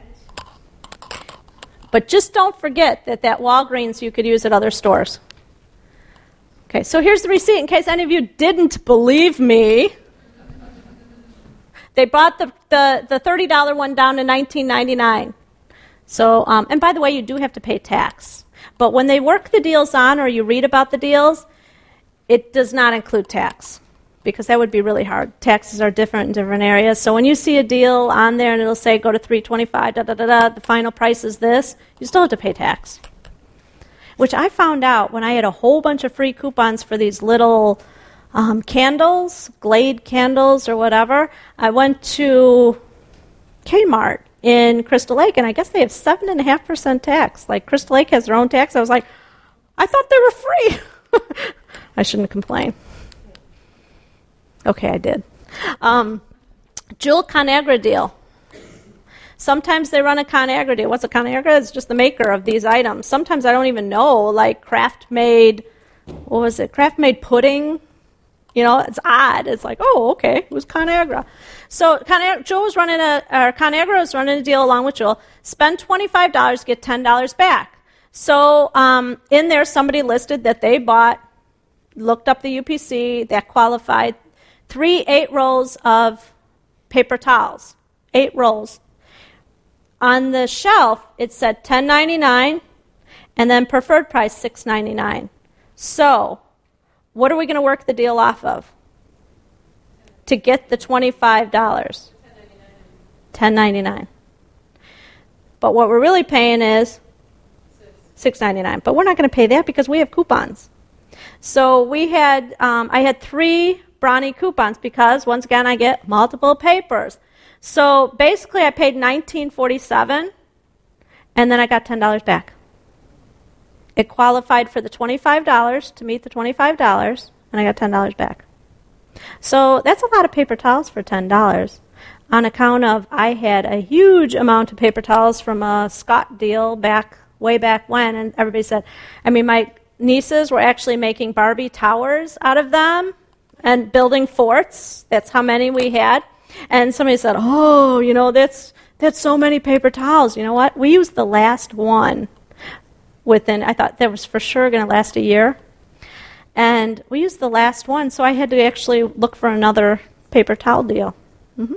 But just don't forget that that Walgreens you could use at other stores. Okay, so here's the receipt in case any of you didn't believe me. They brought the, the, the thirty dollars one down to nineteen ninety-nine. So, um, and by the way, you do have to pay tax. But when they work the deals on or you read about the deals, it does not include tax because that would be really hard. Taxes are different in different areas. So when you see a deal on there and it'll say go to three twenty-five, da da da da, the final price is this, you still have to pay tax. Which I found out when I had a whole bunch of free coupons for these little um, candles, Glade candles or whatever. I went to Kmart in Crystal Lake, and I guess they have seven point five percent tax. Like, Crystal Lake has their own tax. I was like, I thought they were free. I shouldn't complain. Okay, I did. Um, Jewel Conagra deal. Sometimes they run a Conagra deal. What's a Conagra? It's just the maker of these items. Sometimes I don't even know, like Kraft-Made, what was it, Kraft-Made pudding. You know, it's odd. It's like, oh, okay, it was Conagra. So Conagra, Jewel was running a, or Conagra was running a deal along with Jewel. Spend twenty-five dollars, get ten dollars back. So um, in there, somebody listed that they bought, looked up the U P C, that qualified, three eight rolls of paper towels, eight rolls. On the shelf, it said ten ninety-nine, and then preferred price six ninety-nine. So what are we going to work the deal off of to get the twenty-five dollars? ten ninety-nine. But what we're really paying is six ninety-nine. But we're not going to pay that because we have coupons. So we had, um, I had three Bronny coupons because, once again, I get multiple papers. So basically, I paid nineteen forty-seven, and then I got ten dollars back. It qualified for the twenty-five dollars to meet the twenty-five dollars, and I got ten dollars back. So that's a lot of paper towels for ten dollars. On account of I had a huge amount of paper towels from a Scott deal back way back when, and everybody said, I mean, my nieces were actually making Barbie towers out of them and building forts. That's how many we had. And somebody said, oh, you know, that's that's so many paper towels. You know what? We used the last one within, I thought that was for sure going to last a year. And we used the last one, so I had to actually look for another paper towel deal. Mm-hmm.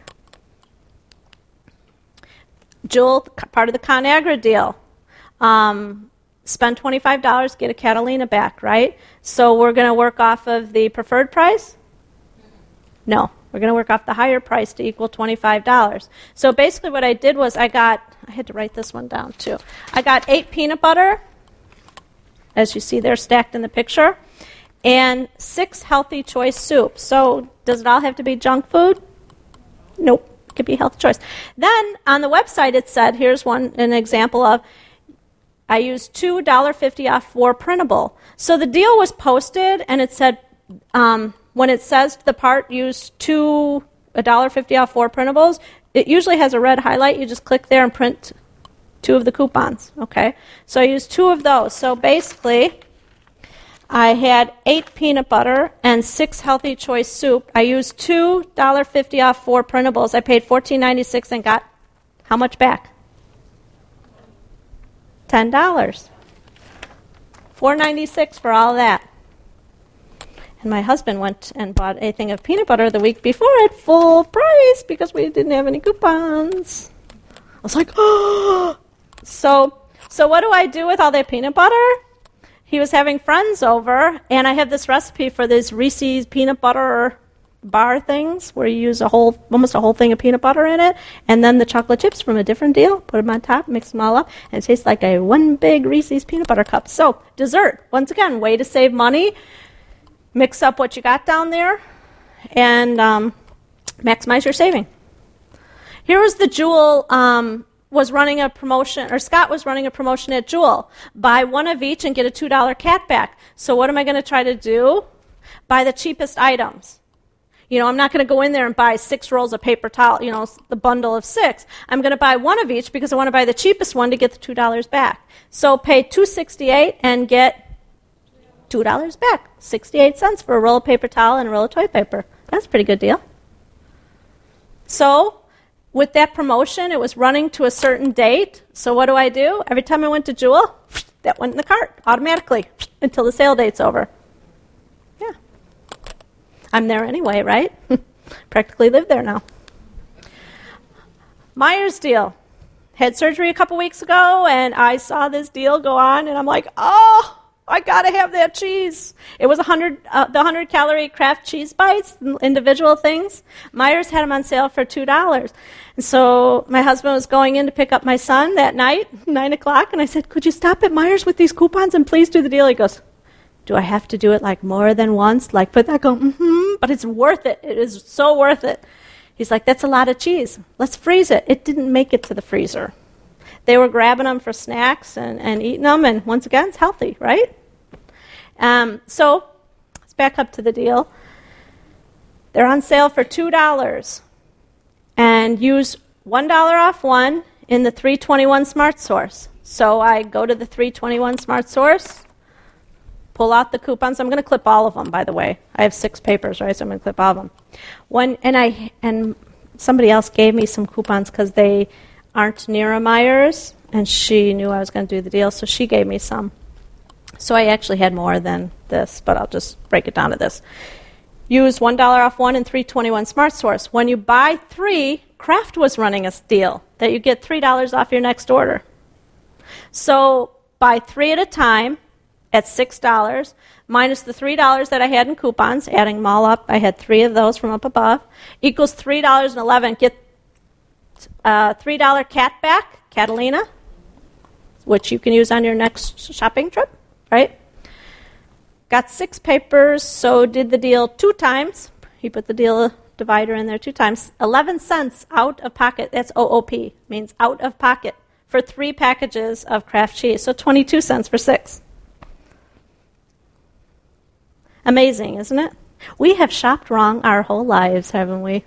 Jewel, part of the ConAgra deal. Um, spend twenty-five dollars, get a Catalina back, right? So we're going to work off of the preferred price? No. We're going to work off the higher price to equal twenty-five dollars. So basically what I did was I got, I had to write this one down too. I got eight peanut butter, as you see there stacked in the picture, and six healthy choice soups. So does it all have to be junk food? Nope. It could be healthy choice. Then on the website it said, here's one, an example of, I used two dollars fifty off four printable. So the deal was posted and it said, um, when it says the part use two, one dollar fifty off four printables, it usually has a red highlight. You just click there and print two of the coupons, okay? So I used two of those. So basically, I had eight peanut butter and six healthy choice soup. I used two dollars fifty off four printables. I paid fourteen ninety-six and got how much back? ten dollars. four ninety-six for all that. And my husband went and bought a thing of peanut butter the week before at full price because we didn't have any coupons. I was like, oh! So, so what do I do with all that peanut butter? He was having friends over, and I have this recipe for these Reese's peanut butter bar things where you use a whole, almost a whole thing of peanut butter in it, and then the chocolate chips from a different deal, put them on top, mix them all up, and it tastes like a one big Reese's peanut butter cup. So, dessert, once again, way to save money. Mix up what you got down there and um, maximize your saving. Here was the Jewel, um, was running a promotion, or Scott was running a promotion at Jewel. Buy one of each and get a two dollar cat back. So what am I going to try to do? Buy the cheapest items. You know, I'm not going to go in there and buy six rolls of paper towel, you know, the bundle of six. I'm going to buy one of each because I want to buy the cheapest one to get the two dollars back. So pay two sixty-eight and get two dollars back, sixty-eight cents for a roll of paper towel and a roll of toilet paper. That's a pretty good deal. So, with that promotion, it was running to a certain date. So what do I do? Every time I went to Jewel, that went in the cart automatically until the sale date's over. Yeah. I'm there anyway, right? Practically live there now. Myers deal. Had surgery a couple weeks ago, and I saw this deal go on, and I'm like, oh, I gotta have that cheese. It was a hundred, uh, the hundred calorie Kraft cheese bites, individual things. Myers had them on sale for two dollars. And so my husband was going in to pick up my son that night, nine o'clock, and I said, "Could you stop at Myers with these coupons and please do the deal?" He goes, "Do I have to do it like more than once? Like put that?" I go, "Mm-hmm, but it's worth it. It is so worth it." He's like, "That's a lot of cheese. Let's freeze it." It didn't make it to the freezer. They were grabbing them for snacks and, and eating them, and once again, it's healthy, right? Um, so let's back up to the deal. They're on sale for two dollars, and use one dollar off one in the three twenty-one Smart Source. So I go to the three twenty-one Smart Source, pull out the coupons. I'm going to clip all of them, by the way. I have six papers, right? So I'm going to clip all of them. One, and I and somebody else gave me some coupons because they aren't near a Myers, and she knew I was going to do the deal, so she gave me some. So I actually had more than this, but I'll just break it down to this. Use one dollar off one in three twenty-one Smart Source. When you buy three, Kraft was running a deal that you get three dollars off your next order. So buy three at a time at six dollars, minus the three dollars that I had in coupons, adding them all up. I had three of those from up above, equals three dollars and eleven cents. Get uh, three dollar cat back. Catalina, which you can use on your next shopping trip, right? Got six papers, so did the deal two times. He put the deal divider in there two times. eleven cents out of pocket. That's O O P, means out of pocket, for three packages of Kraft cheese. So twenty-two cents for six. Amazing, isn't it? We have shopped wrong our whole lives, haven't we?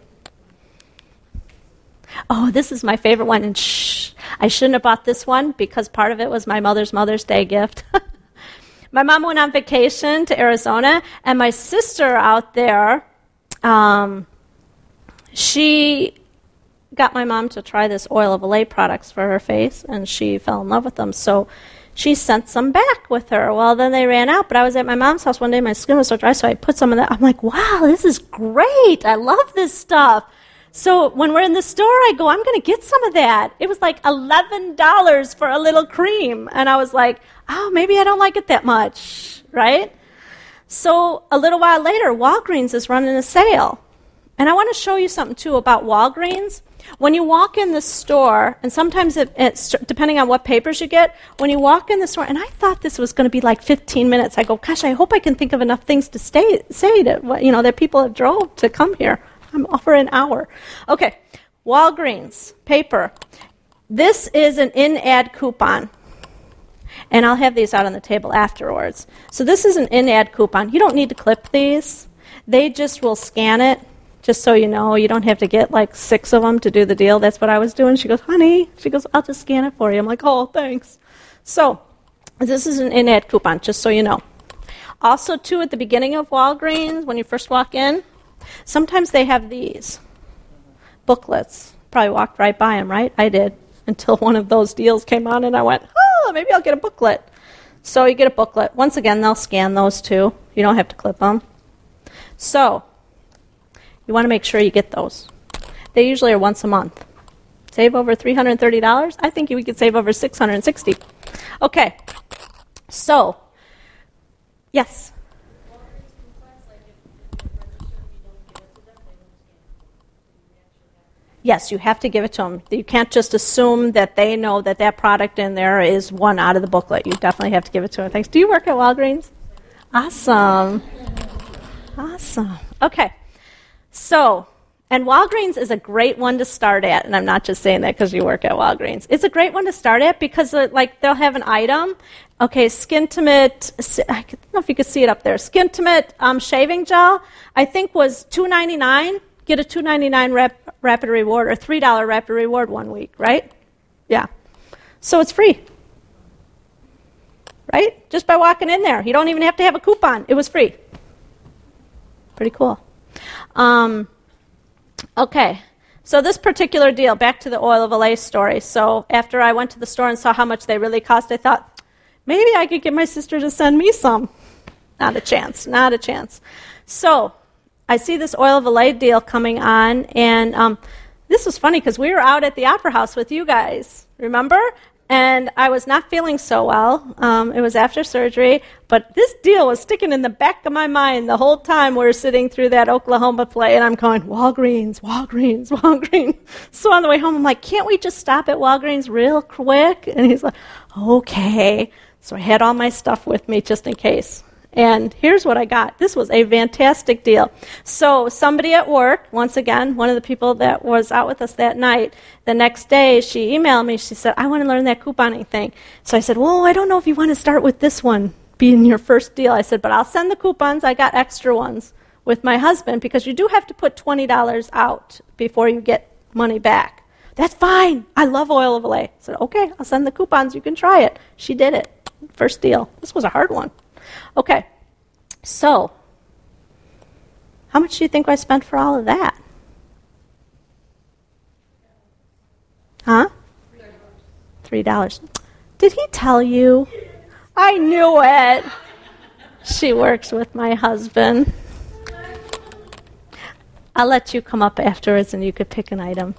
Oh, this is my favorite one. And shh, I shouldn't have bought this one because part of it was my mother's Mother's Day gift. My mom went on vacation to Arizona, and my sister out there, um, she got my mom to try this Oil of Olay products for her face, and she fell in love with them. So she sent some back with her. Well, then they ran out, but I was at my mom's house one day, my skin was so dry, so I put some of that. I'm like, wow, this is great. I love this stuff. So when we're in the store, I go, I'm going to get some of that. It was like eleven dollars for a little cream. And I was like, oh, maybe I don't like it that much, right? So a little while later, Walgreens is running a sale. And I want to show you something, too, about Walgreens. When you walk in the store, and sometimes it, it's depending on what papers you get, when you walk in the store, and I thought this was going to be like fifteen minutes. I go, gosh, I hope I can think of enough things to stay, say to, you know, that people have drove to come here. I'm over an hour. Okay, Walgreens, paper. This is an in-ad coupon. And I'll have these out on the table afterwards. So this is an in-ad coupon. You don't need to clip these. They just will scan it, just so you know. You don't have to get like six of them to do the deal. That's what I was doing. She goes, honey, she goes, I'll just scan it for you. I'm like, oh, thanks. So this is an in-ad coupon, just so you know. Also, too, at the beginning of Walgreens, when you first walk in, sometimes they have these booklets. Probably walked right by them, right? I did, until one of those deals came on, and I went, oh, maybe I'll get a booklet. So you get a booklet. Once again, they'll scan those, too. You don't have to clip them. So you want to make sure you get those. They usually are once a month. Save over three hundred thirty dollars? I think we could save over six hundred sixty dollars. Okay. So, yes? Yes, you have to give it to them. You can't just assume that they know that that product in there is one out of the booklet. You definitely have to give it to them. Thanks. Do you work at Walgreens? Awesome. Awesome. Okay. So, and Walgreens is a great one to start at, and I'm not just saying that because you work at Walgreens. It's a great one to start at because, uh, like, they'll have an item. Okay, Skintimate, I don't know if you can see it up there. Skintimate um, shaving gel, I think was two ninety-nine. Get a two ninety-nine rap, Rapid Reward or three dollar Rapid Reward one week, right? Yeah. So it's free. Right? Just by walking in there. You don't even have to have a coupon. It was free. Pretty cool. Um, okay. So this particular deal, back to the Oil of Olay story. So after I went to the store and saw how much they really cost, I thought, maybe I could get my sister to send me some. Not a chance. Not a chance. So I see this Oil of Olay deal coming on, and um, this was funny because we were out at the Opera House with you guys, remember? And I was not feeling so well. Um, it was after surgery, but this deal was sticking in the back of my mind the whole time we were sitting through that Oklahoma play, and I'm going, Walgreens, Walgreens, Walgreens. So on the way home, I'm like, can't we just stop at Walgreens real quick? And he's like, okay. So I had all my stuff with me just in case. And here's what I got. This was a fantastic deal. So somebody at work, once again, one of the people that was out with us that night, the next day she emailed me. She said, I want to learn that couponing thing. So I said, well, I don't know if you want to start with this one being your first deal. I said, but I'll send the coupons. I got extra ones with my husband because you do have to put twenty dollars out before you get money back. That's fine. I love Oil of Olay. I said, okay, I'll send the coupons. You can try it. She did it. First deal. This was a hard one. Okay, so how much do you think I spent for all of that? Huh? Three dollars. Did he tell you? I knew it. She works with my husband. I'll let you come up afterwards and you could pick an item.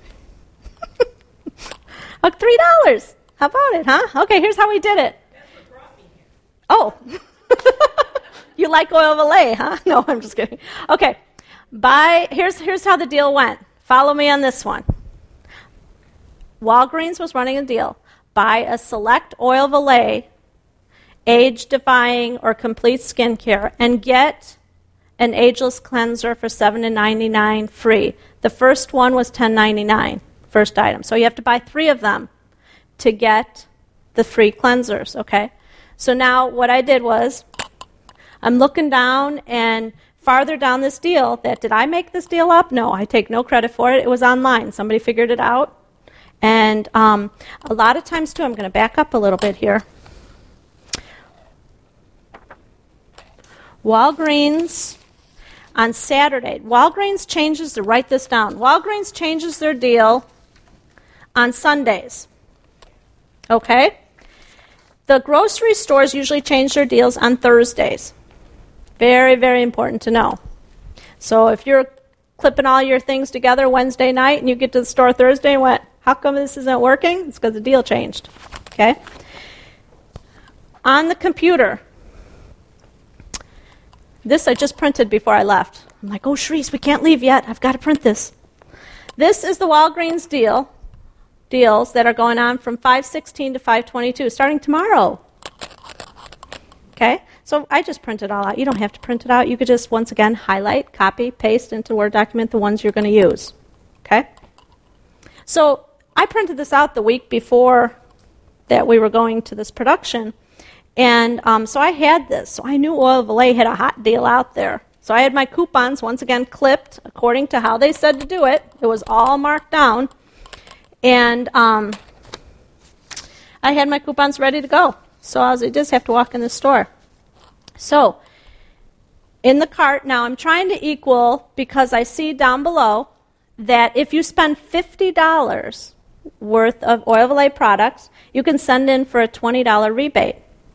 Oh, three dollars. How about it, huh? Okay, here's how we did it. Oh. You like Oil of Olay, huh? No, I'm just kidding. Okay. Buy, here's, here's how the deal went. Follow me on this one. Walgreens was running a deal. Buy a select Oil of Olay, age-defying or complete skincare, and get an ageless cleanser for seven dollars and ninety-nine cents free. The first one was ten dollars and ninety-nine cents, first item. So you have to buy three of them to get the free cleansers, okay? So now what I did was, I'm looking down, and farther down this deal, that did I make this deal up? No, I take no credit for it. It was online. Somebody figured it out. And um, a lot of times, too, I'm going to back up a little bit here. Walgreens on Saturday. Walgreens changes, to write this down, Walgreens changes their deal on Sundays. Okay? The grocery stores usually change their deals on Thursdays. Very, very important to know. So if you're clipping all your things together Wednesday night and you get to the store Thursday and went, how come this isn't working? It's because the deal changed. Okay? On the computer, this I just printed before I left. I'm like, oh, Shreese, we can't leave yet. I've got to print this. This is the Walgreens deal, deals that are going on from five sixteen to five twenty-two, starting tomorrow. Okay? So I just print it all out. You don't have to print it out. You could just, once again, highlight, copy, paste into Word document the ones you're going to use. Okay? So I printed this out the week before that we were going to this production. And um, so I had this. So I knew Oil of Olay had a hot deal out there. So I had my coupons, once again, clipped according to how they said to do it. It was all marked down. And um, I had my coupons ready to go. So I, was, I just have to walk in the store. So in the cart, now I'm trying to equal, because I see down below that if you spend fifty dollars worth of Oil of Olay products, you can send in for a twenty dollars rebate.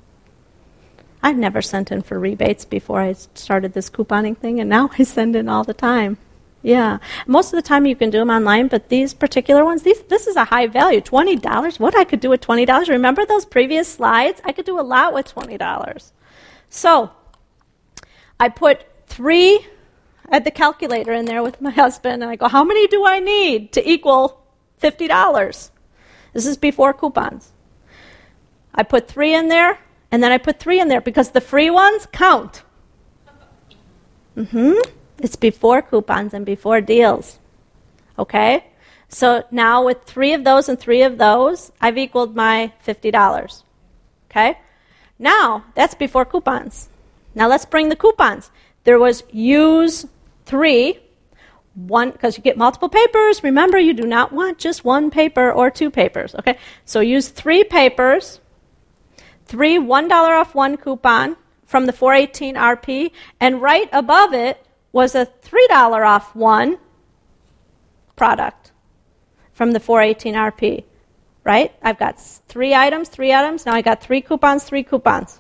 I've never sent in for rebates before I started this couponing thing, and now I send in all the time. Yeah. Most of the time you can do them online, but these particular ones, these, this is a high value, twenty dollars. What I could do with twenty dollars? Remember those previous slides? I could do a lot with twenty dollars. So I put three at the calculator in there with my husband, and I go, how many do I need to equal fifty dollars? This is before coupons. I put three in there, and then I put three in there because the free ones count. Mm-hmm. It's before coupons and before deals. Okay? So now with three of those and three of those, I've equaled my fifty dollars. Okay? Now, that's before coupons. Now let's bring the coupons. There was use three, one, because you get multiple papers. Remember, you do not want just one paper or two papers. Okay? So use three papers, three one dollar off one coupon from the four eighteen R P, and right above it was a three dollars off one product from the four eighteen R P. Right? I've got three items, three items. Now I got three coupons, three coupons.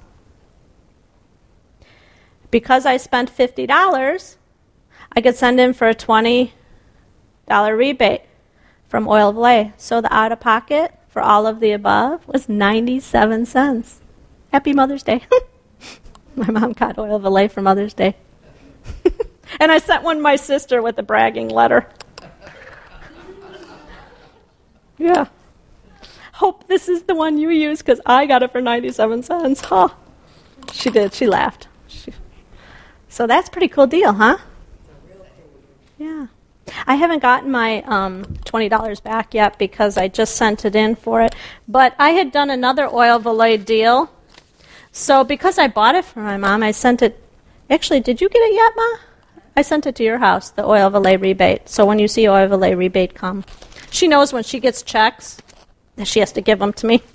Because I spent fifty dollars, I could send in for a twenty dollars rebate from Oil of Olay. So the out-of-pocket for all of the above was ninety-seven cents. Happy Mother's Day. My mom got Oil of Olay for Mother's Day. And I sent one to my sister with a bragging letter. Yeah. Hope this is the one you use because I got it for ninety-seven cents. Huh? She did. She laughed. She... So that's a pretty cool deal, huh? Yeah. I haven't gotten my um, twenty dollars back yet because I just sent it in for it. But I had done another Oil of Olay deal. So because I bought it for my mom, I sent it. Actually, did you get it yet, Ma? I sent it to your house, the Oil of Olay rebate. So when you see Oil of Olay rebate come, she knows when she gets checks that she has to give them to me.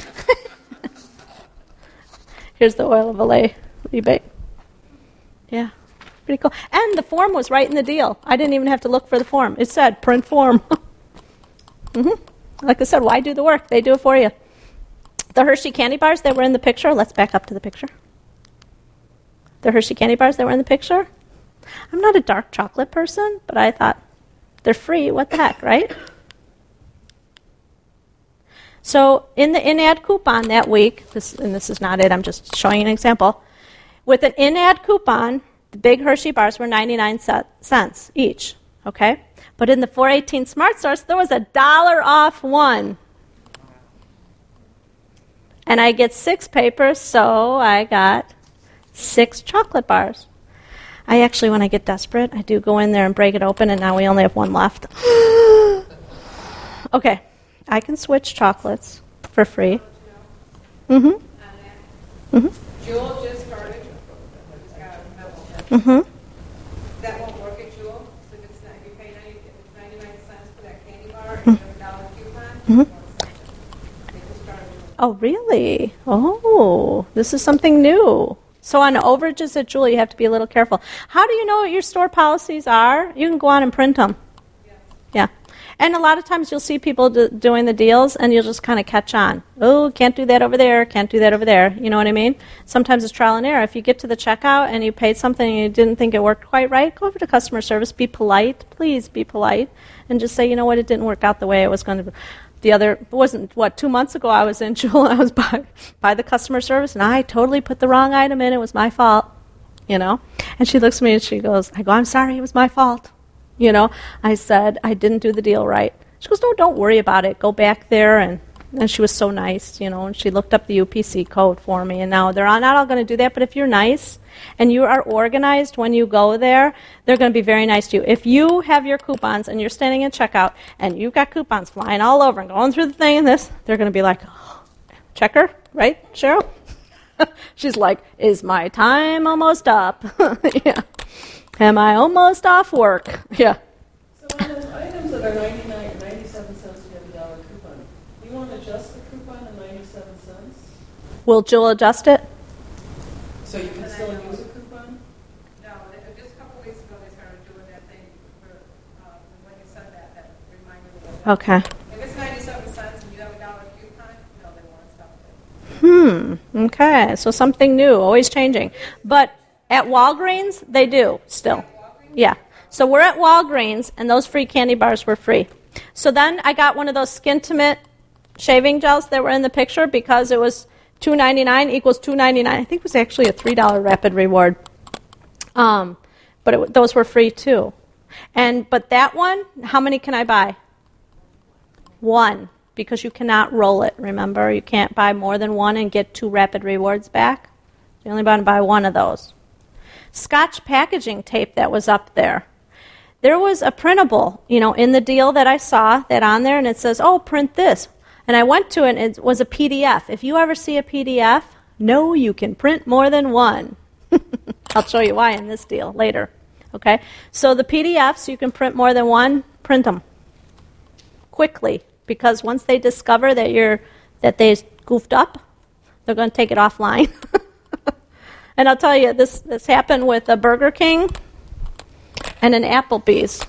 Here's the Oil of Olay rebate. Yeah, pretty cool. And the form was right in the deal. I didn't even have to look for the form. It said print form. mm-hmm. Like I said, why do the work? They do it for you. The Hershey candy bars that were in the picture. Let's back up to the picture. The Hershey candy bars that were in the picture. I'm not a dark chocolate person, but I thought they're free. What the heck, right? So in the in-ad coupon that week, this, and this is not it, I'm just showing you an example. With an in-ad coupon, the big Hershey bars were ninety-nine cents each. okay? But in the four eighteen Smart Source, there was a dollar off one. And I get six papers, so I got six chocolate bars. I actually, when I get desperate, I do go in there and break it open, and now we only have one left. Okay, I can switch chocolates for free. Mm-hmm. Mm-hmm. Jewel just started. Mm-hmm. That won't work at Jewel. So if it's not, if you pay ninety, if it's ninety-nine cents for that candy bar and you have a dollar coupon, Mm-hmm. they just started. Oh, really? Oh, this is something new. So on overages at Jewel, you have to be a little careful. How do you know what your store policies are? You can go on and print them. Yeah. Yeah. And a lot of times you'll see people do, doing the deals, and you'll just kind of catch on. Oh, can't do that over there, can't do that over there. You know what I mean? Sometimes it's trial and error. If you get to the checkout and you paid something and you didn't think it worked quite right, go over to customer service. Be polite. Please be polite. And just say, you know what, it didn't work out the way it was going to. The other, it wasn't, what, two months ago I was in Jewel, I was by, by the customer service, and I totally put the wrong item in. It was my fault, you know? And she looks at me and she goes, I go, I'm sorry, it was my fault. You know, I said, I didn't do the deal right. She goes, no, don't worry about it. Go back there. And, and she was so nice, you know, and she looked up the U P C code for me. And now they're not all going to do that, but if you're nice and you are organized when you go there, they're going to be very nice to you. If you have your coupons and you're standing in checkout and you've got coupons flying all over and going through the thing and this, they're going to be like, oh, checker, right, Cheryl? She's like, is my time almost up? Yeah. Am I almost off work? Yeah. So on those items that are ninety-nine, ninety-seven cents, you have a dollar coupon. You want to adjust the coupon to ninety-seven cents? Will Jill adjust it? So you can still use a coupon? No, they- just a couple weeks ago, they started doing that thing for, uh, when you said that, that reminded me of that. Okay. If it's ninety-seven cents and you have a dollar coupon, no, they won't stop it. Hmm. Okay. So something new, always changing. But at Walgreens, they do still. Yeah. So we're at Walgreens, and those free candy bars were free. So then I got one of those Skintimate shaving gels that were in the picture because it was two ninety-nine equals two ninety-nine. I think it was actually a three dollar rapid reward. Um, but it, those were free too. And but that one, how many can I buy? One, because you cannot roll it. Remember, you can't buy more than one and get two rapid rewards back. You only want to buy one of those. Scotch packaging tape that was up there. There was a printable, you know, in the deal that I saw that on there, and it says, oh, print this. And I went to it, and it was a P D F. If you ever see a P D F, know you can print more than one. I'll show you why in this deal later. Okay? So the P D Fs, you can print more than one, print them quickly, because once they discover that you're that they goofed up, they're going to take it offline. And I'll tell you, this, this happened with a Burger King and an Applebee's.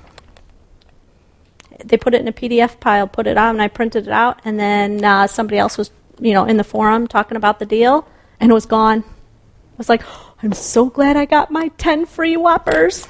They put it in a P D F pile, put it on, and I printed it out, and then uh, somebody else was, you know, in the forum talking about the deal, and it was gone. I was like, oh, I'm so glad I got my ten free Whoppers.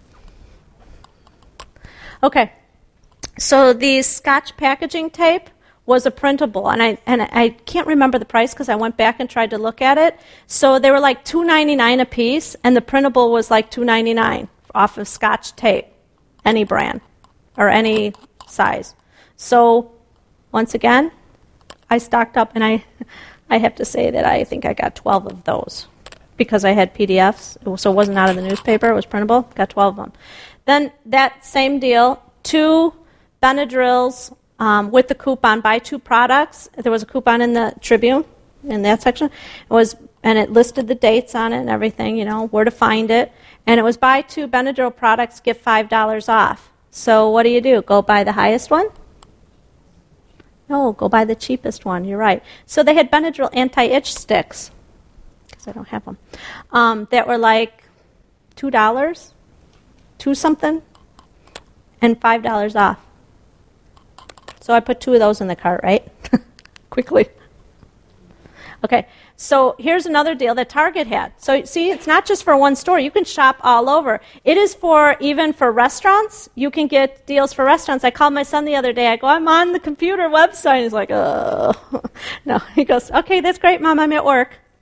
Okay, so the Scotch packaging tape was a printable, and I and I can't remember the price because I went back and tried to look at it. So they were like two ninety-nine a piece, and the printable was like two ninety-nine off of Scotch tape, any brand or any size. So once again, I stocked up, and I I have to say that I think I got twelve of those because I had P D Fs, so it wasn't out of the newspaper, it was printable. Got twelve of them. Then that same deal, two Benadryls. Um, with the coupon, buy two products. There was a coupon in the Tribune, in that section. It was, and it listed the dates on it and everything, you know, where to find it. And it was buy two Benadryl products, get five dollars off. So what do you do? Go buy the highest one? No, go buy the cheapest one. You're right. So they had Benadryl anti-itch sticks, because I don't have them, um, that were like two dollars, two something, and five dollars off. So I put two of those in the cart, right? Quickly. Okay, so here's another deal that Target had. So see, it's not just for one store. You can shop all over. It is for, even for restaurants, you can get deals for restaurants. I called my son the other day. I go, I'm on the computer website. He's like, oh. No, he goes, okay, that's great, Mom, I'm at work.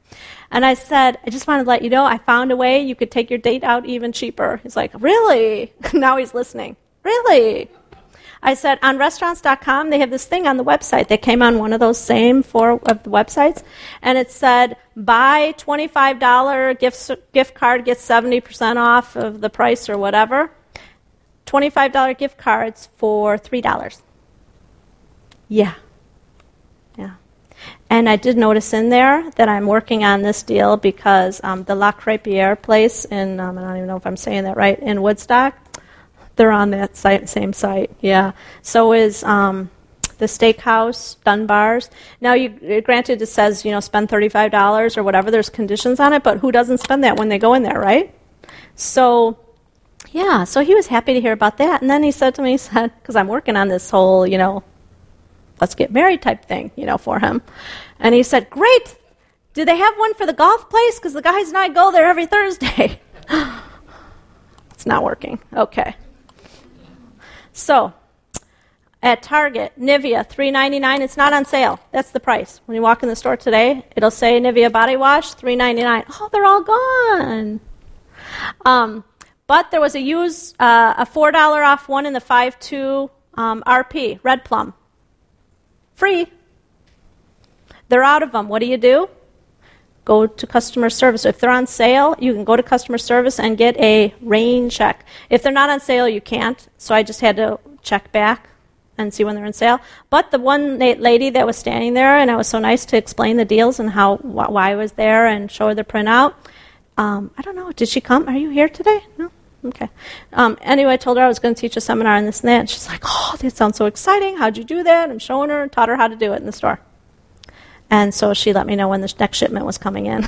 And I said, I just wanted to let you know I found a way you could take your date out even cheaper. He's like, really? Now he's listening. Really? I said, on restaurants dot com, they have this thing on the website that came on one of those same four of the websites, and it said, buy twenty-five dollars gift, gift card, gets seventy percent off of the price or whatever. twenty-five dollars gift cards for three dollars. Yeah. Yeah. And I did notice in there that I'm working on this deal because um, the La Crêpière place in, um, I don't even know if I'm saying that right, in Woodstock, they're on that site, same site, yeah. So is um, the steakhouse, Dunbar's. Now, you granted it says, you know, spend thirty-five dollars or whatever. There's conditions on it, but who doesn't spend that when they go in there, right? So, yeah, so he was happy to hear about that. And then he said to me, he said, because I'm working on this whole, you know, let's get married type thing, you know, for him. And he said, great. Do they have one for the golf place? Because the guys and I go there every Thursday. It's not working. Okay. So, at Target, Nivea, three ninety-nine. It's not on sale. That's the price. When you walk in the store today, it'll say Nivea body wash, three ninety-nine. Oh, they're all gone. Um, but there was a use uh, a four dollars off one in the five two um, R P, Red Plum. Free. They're out of them. What do you do? Go to customer service. If they're on sale, you can go to customer service and get a rain check. If they're not on sale, you can't. So I just had to check back and see when they're on sale. But the one lady that was standing there, and I was so nice to explain the deals and how wh- why I was there and show her the printout. Um, I don't know. Did she come? Are you here today? No? Okay. Um, anyway, I told her I was going to teach a seminar on this and that. And she's like, oh, that sounds so exciting. How'd you do that? I'm showing her and taught her how to do it in the store. And so she let me know when the next shipment was coming in.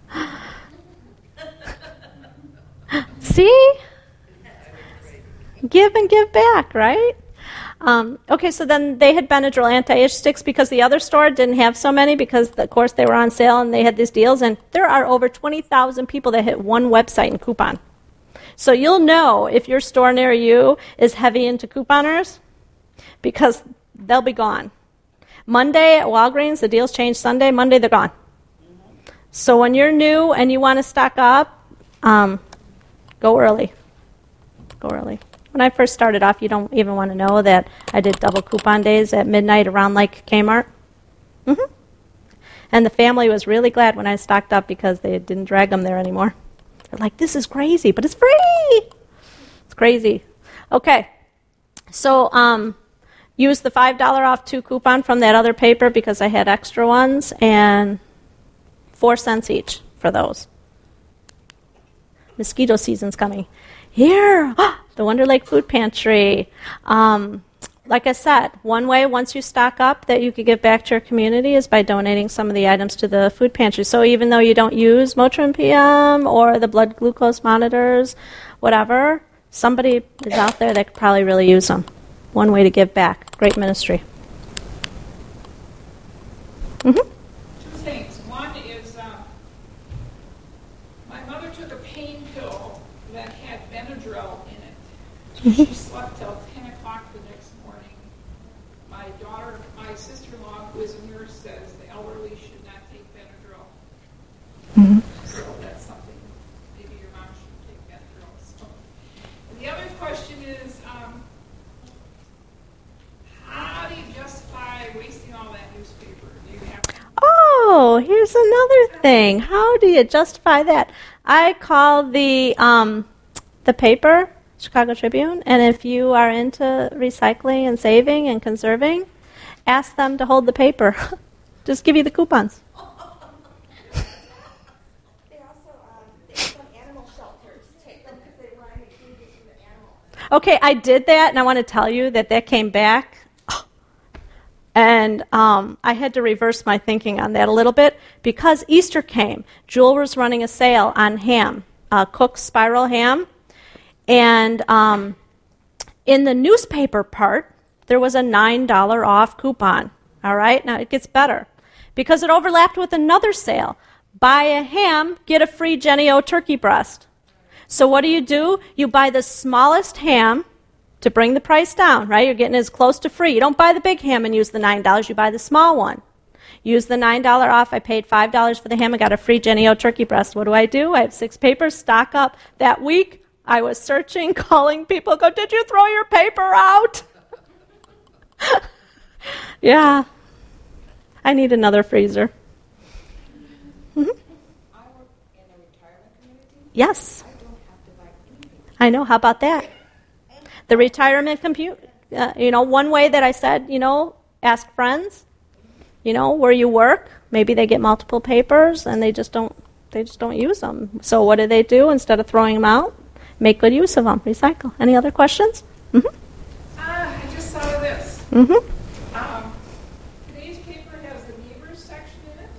See? Give and give back, right? Um, okay, so then they had Benadryl anti-itch sticks because the other store didn't have so many because, of course, they were on sale and they had these deals. And there are over twenty thousand people that hit one website and coupon. So you'll know if your store near you is heavy into couponers because they'll be gone. Monday at Walgreens, the deals change. Sunday, Monday, they're gone. So when you're new and you want to stock up, um, go early. Go early. When I first started off, you don't even want to know that I did double coupon days at midnight around like Kmart. Mm-hmm. And the family was really glad when I stocked up because they didn't drag them there anymore. They're like, this is crazy, but it's free. It's crazy. Okay. So, um... use the five dollars off two coupon from that other paper because I had extra ones, and four cents each for those. Mosquito season's coming. Here, the Wonder Lake Food Pantry. Um, like I said, one way once you stock up that you could give back to your community is by donating some of the items to the food pantry. So even though you don't use Motrin P M or the blood glucose monitors, whatever, somebody is out there that could probably really use them. One way to give back. Great ministry. Mm-hmm. Two things. One is uh, my mother took a pain pill that had Benadryl in it. Mm-hmm. She slept till ten o'clock the next morning. My daughter, my sister-in-law, who is a nurse, says the elderly should not take Benadryl. Mm-hmm. So that's something. Maybe your mom should take Benadryl. So. And the other question is, um, how do you justify wasting all that newspaper? Do you have to? Oh, here's another thing. How do you justify that? I call the um, the paper Chicago Tribune, and if you are into recycling and saving and conserving, ask them to hold the paper. Just give you the coupons. They also, um, they some animal shelters take them because they want to make changes for the animals. Okay, I did that, and I want to tell you that that came back. And um, I had to reverse my thinking on that a little bit because Easter came. Jewel was running a sale on ham, uh, Cook's Spiral Ham. And um, in the newspaper part, there was a nine dollars off coupon. All right? Now, it gets better because it overlapped with another sale. Buy a ham, get a free Jenny O turkey breast. So what do you do? You buy the smallest ham to bring the price down, right? You're getting as close to free. You don't buy the big ham and use the nine dollars. You buy the small one. Use the nine dollars off. I paid five dollars for the ham and got a free Jenny O turkey breast. What do I do? I have six papers, stock up. That week, I was searching, calling people, go, did you throw your paper out? Yeah. I need another freezer. Mm-hmm. I work in a retirement community. Yes. I don't have to buy anything. I know. How about that? The retirement compute, uh, you know, one way that I said, you know, ask friends, you know, where you work. Maybe they get multiple papers and they just don't, they just don't use them. So what do they do instead of throwing them out? Make good use of them. Recycle. Any other questions? Mm-hmm. Ah, I just thought of this. Mm-hmm. Um, today's paper has the neighbors section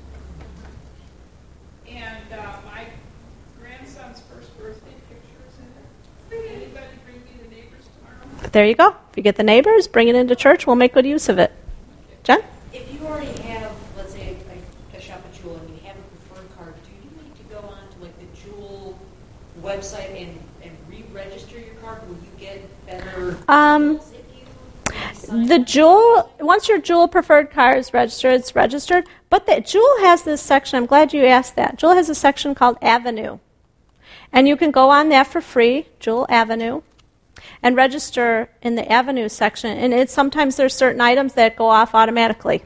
in it. And uh, my grandson's first birthday picture is in it. Anybody bring me the neighbors tomorrow? There you go. If you get the neighbors, bring it into church. We'll make good use of it. Jen? If you already have, let's say, I, I shop at Jewel and you have a preferred card, do you need to go on to like the Jewel website and, and re-register your card? Will you get better Um, deals if you sign The up? Jewel, once your Jewel preferred card is registered, it's registered. But the Jewel has this section, I'm glad you asked that. Jewel has a section called Avenue. And you can go on that for free, Jewel Avenue, and register in the Avenue section. And it, sometimes there's certain items that go off automatically.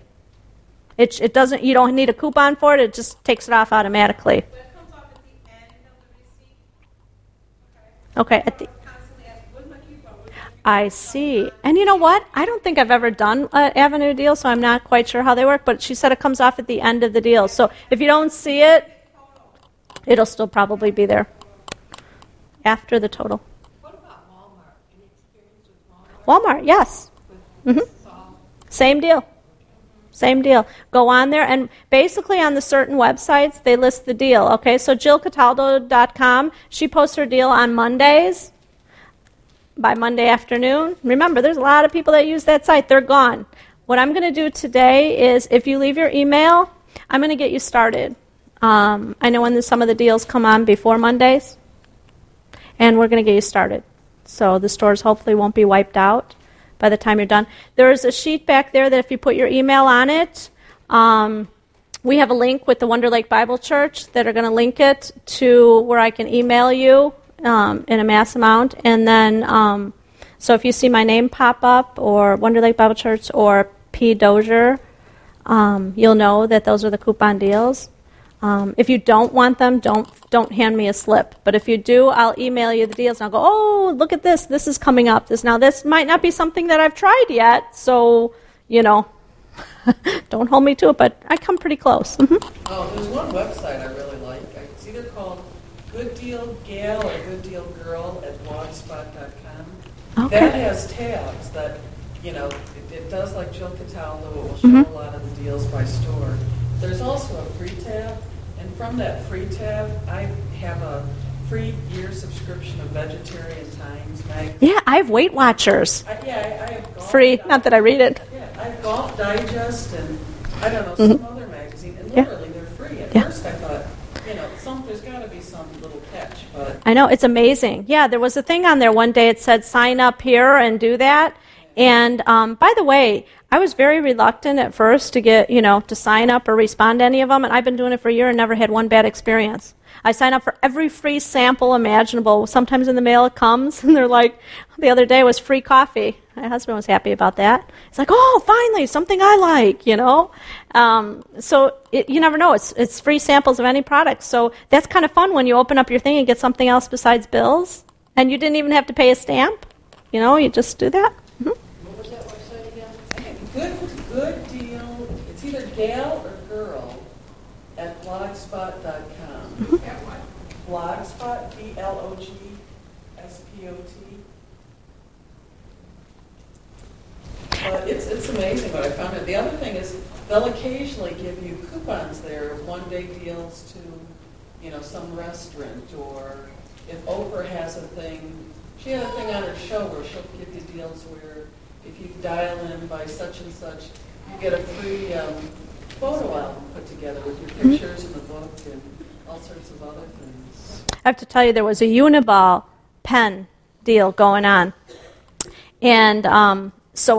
It, it doesn't, you don't need a coupon for it, it just takes it off automatically. That comes off at the end of the receipt. Okay, at the, Constantly ask, where's my coupon? Where's my coupon? I see. And you know what? I don't think I've ever done an Avenue deal, so I'm not quite sure how they work, but she said it comes off at the end of the deal. So if you don't see it, it'll still probably be there after the total. What about Walmart? Any experience with Walmart? Walmart, yes. hmm Same deal. Same deal. Go on there, and basically on the certain websites, they list the deal. Okay, so Jill Cataldo dot com, she posts her deal on Mondays by Monday afternoon. Remember, there's a lot of people that use that site. They're gone. What I'm going to do today is, if you leave your email, I'm going to get you started. Um, I know when the, some of the deals come on before Mondays, and we're going to get you started. So the stores hopefully won't be wiped out by the time you're done. There's a sheet back there that if you put your email on it, um, we have a link with the Wonder Lake Bible Church that are going to link it to where I can email you um, in a mass amount. And then, um, so if you see my name pop up, or Wonder Lake Bible Church, or P. Dozier, um, you'll know that those are the coupon deals. Um, if you don't want them, don't don't hand me a slip. But if you do, I'll email you the deals, and I'll go, oh, look at this. This is coming up. This now this might not be something that I've tried yet, so, you know, don't hold me to it, but I come pretty close. Mm-hmm. Oh, there's one website I really like. It's either called Good Deal Gal or Good Deal Girl at blogspot dot com. Okay. That has tabs that, you know, it, it does like Jill Cataldo. It will show mm-hmm. a lot of the deals by store. There's also a free tab, and from that free tab, I have a free year subscription of Vegetarian Times magazine. Yeah, I have Weight Watchers. I, yeah, I, I have Golf free, Digest. Not that I read it. Yeah, I have Golf Digest and, I don't know, Mm-hmm. some other magazine, and Yeah. literally they're free. At Yeah. first I thought, you know, some there's got to be some little catch, but I know, it's amazing. Yeah, there was a thing on there one day. It said, sign up here and do that. And um, by the way, I was very reluctant at first to get, you know, to sign up or respond to any of them, and I've been doing it for a year and never had one bad experience. I sign up for every free sample imaginable. Sometimes in the mail it comes, and they're like, the other day was free coffee. My husband was happy about that. He's like, oh, finally, something I like, you know. Um, so it, you never know. It's it's free samples of any product. So that's kind of fun when you open up your thing and get something else besides bills, and you didn't even have to pay a stamp. You know, you just do that. Mm-hmm. What was that website again? good, good deal. It's either gal or girl at blogspot dot com. At what? Blogspot, B L O G S P O T. But it's it's amazing what I found. And the other thing is they'll occasionally give you coupons there, one-day deals to, you know, some restaurant, or if Oprah has a thing, she had a thing on her show where she'll give you deals where if you dial in by such and such, you get a free um, photo album put together with your pictures and the book and all sorts of other things. I have to tell you, there was a Uniball pen deal going on. And um, so I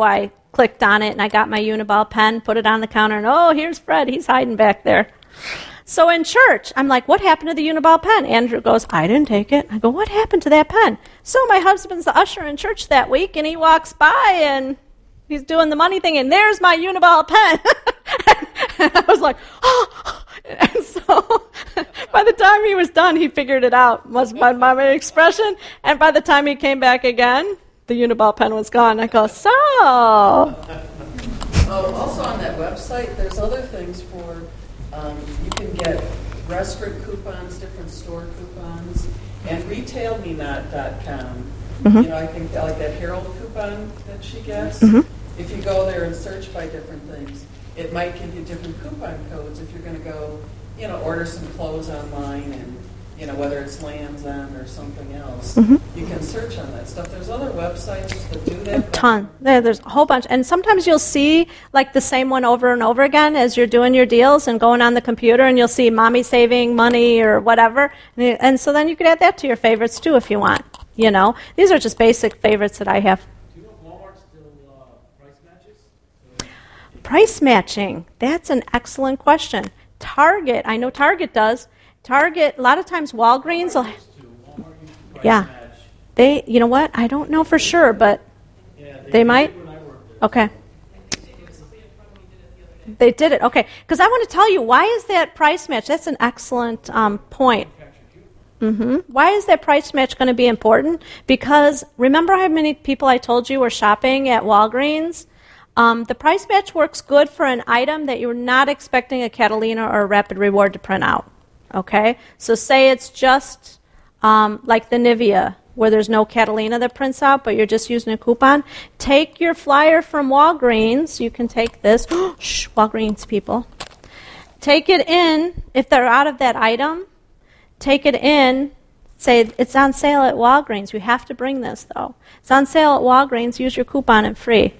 clicked on it, and I got my Uniball pen, put it on the counter, and oh, here's Fred. He's hiding back there. So in church, I'm like, what happened to the Uniball pen? Andrew goes, I didn't take it. I go, what happened to that pen? So my husband's the usher in church that week, and he walks by, and he's doing the money thing, and there's my Uniball pen. And I was like, oh. And so by the time he was done, he figured it out. Must have been my expression. And by the time he came back again, the Uniball pen was gone. I go, so. Oh, also on that website, there's other things for, um, you can get restaurant coupons, different store coupons, and retail me not dot com. Mm-hmm. You know, I think that, like that Herald coupon that she gets, mm-hmm. if you go there and search by different things, it might give you different coupon codes if you're going to go, you know, order some clothes online and, you know, whether it's Lands' End or something else, mm-hmm. you can search on that stuff. There's other websites that do that. A ton. There, there's a whole bunch. And sometimes you'll see, like, the same one over and over again as you're doing your deals and going on the computer, and you'll see Mommy Saving Money or whatever. And, and so then you could add that to your favorites, too, if you want. You know, these are just basic favorites that I have. Do you know if Walmart still uh, price matches? Price matching. That's an excellent question. Target, I know Target does. Target, a lot of times Walgreens will. Yeah. They, you know what? I don't know for sure, but yeah, they, they might. Okay. They did it. Okay. Because I want to tell you, why is that price match? That's an excellent um, point. Mm-hmm. Why is that price match going to be important? Because remember how many people I told you were shopping at Walgreens? Um, the price match works good for an item that you're not expecting a Catalina or a Rapid Reward to print out. Okay? So say it's just um, like the Nivea, where there's no Catalina that prints out, but you're just using a coupon. Take your flyer from Walgreens. You can take this. Shh, Walgreens people. Take it in. If they're out of that item, take it in. Say, it's on sale at Walgreens. You have to bring this, though. It's on sale at Walgreens. Use your coupon and free.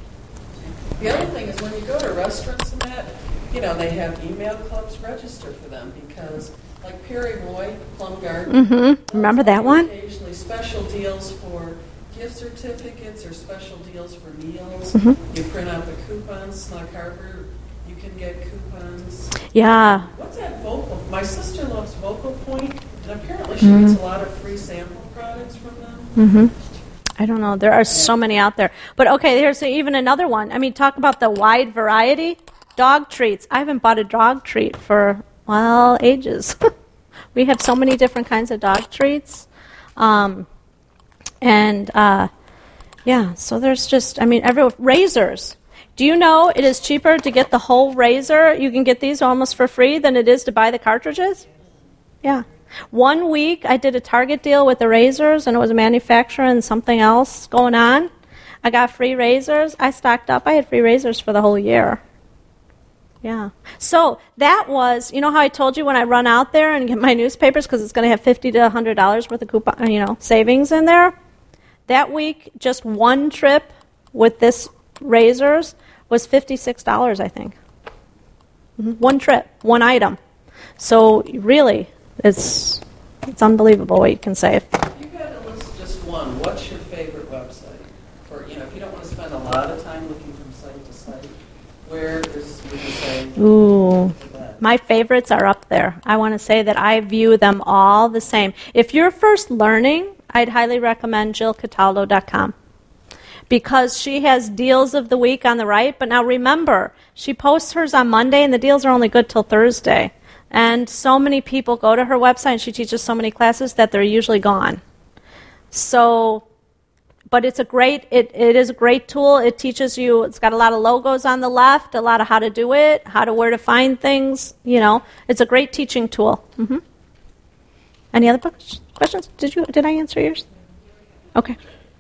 The other thing is when you go to restaurants and that, you know, they have email clubs. Register for them because, like Perry Roy, Plum Garden. Mm-hmm. Remember that one? Occasionally special deals for gift certificates or special deals for meals. Mm-hmm. You print out the coupons. Snug Harbor, you can get coupons. Yeah. What's that Vocal? My sister loves Vocal Point, and apparently she Mm-hmm. gets a lot of free sample products from them. Mm-hmm. I don't know. There are so many out there. But okay, here's even another one. I mean, talk about the wide variety. Dog treats. I haven't bought a dog treat for, well, ages. We have so many different kinds of dog treats. Um, and, uh, yeah, so there's just, I mean, every razors. Do you know it is cheaper to get the whole razor? You can get these almost for free than it is to buy the cartridges? Yeah. One week, I did a Target deal with the razors, and it was a manufacturer and something else going on. I got free razors. I stocked up. I had free razors for the whole year. Yeah. So that was, you know how I told you when I run out there and get my newspapers because it's going to have fifty to one hundred dollars worth of coupon, you know, savings in there? That week, just one trip with this razors was fifty-six dollars, I think. Mm-hmm. One trip, one item. So really, it's it's unbelievable what you can save. You got to list just one. What's your favorite website? For you know, if you don't want to spend a lot of time looking from site to site, where is would you say? Ooh, my favorites are up there. I want to say that I view them all the same. If you're first learning, I'd highly recommend Jill Cataldo dot com. Because she has deals of the week on the right. But now remember, she posts hers on Monday, and the deals are only good till Thursday. And so many people go to her website, and she teaches so many classes that they're usually gone. So, but it's a great, it, it is a great tool. It teaches you, it's got a lot of logos on the left, a lot of how to do it, how to, where to find things, you know. It's a great teaching tool. Mm-hmm. Any other questions? Did you, did I answer yours? Okay.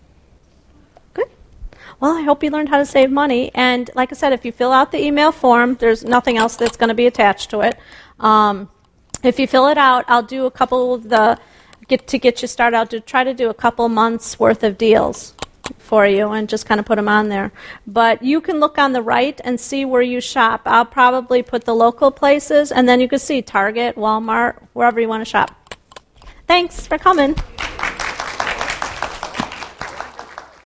Well, I hope you learned how to save money. And like I said, if you fill out the email form, there's nothing else that's going to be attached to it. Um, if you fill it out, I'll do a couple of the, get to get you started, I'll do, try to do a couple months worth of deals for you and just kind of put them on there. But you can look on the right and see where you shop. I'll probably put the local places, and then you can see Target, Walmart, wherever you want to shop. Thanks for coming.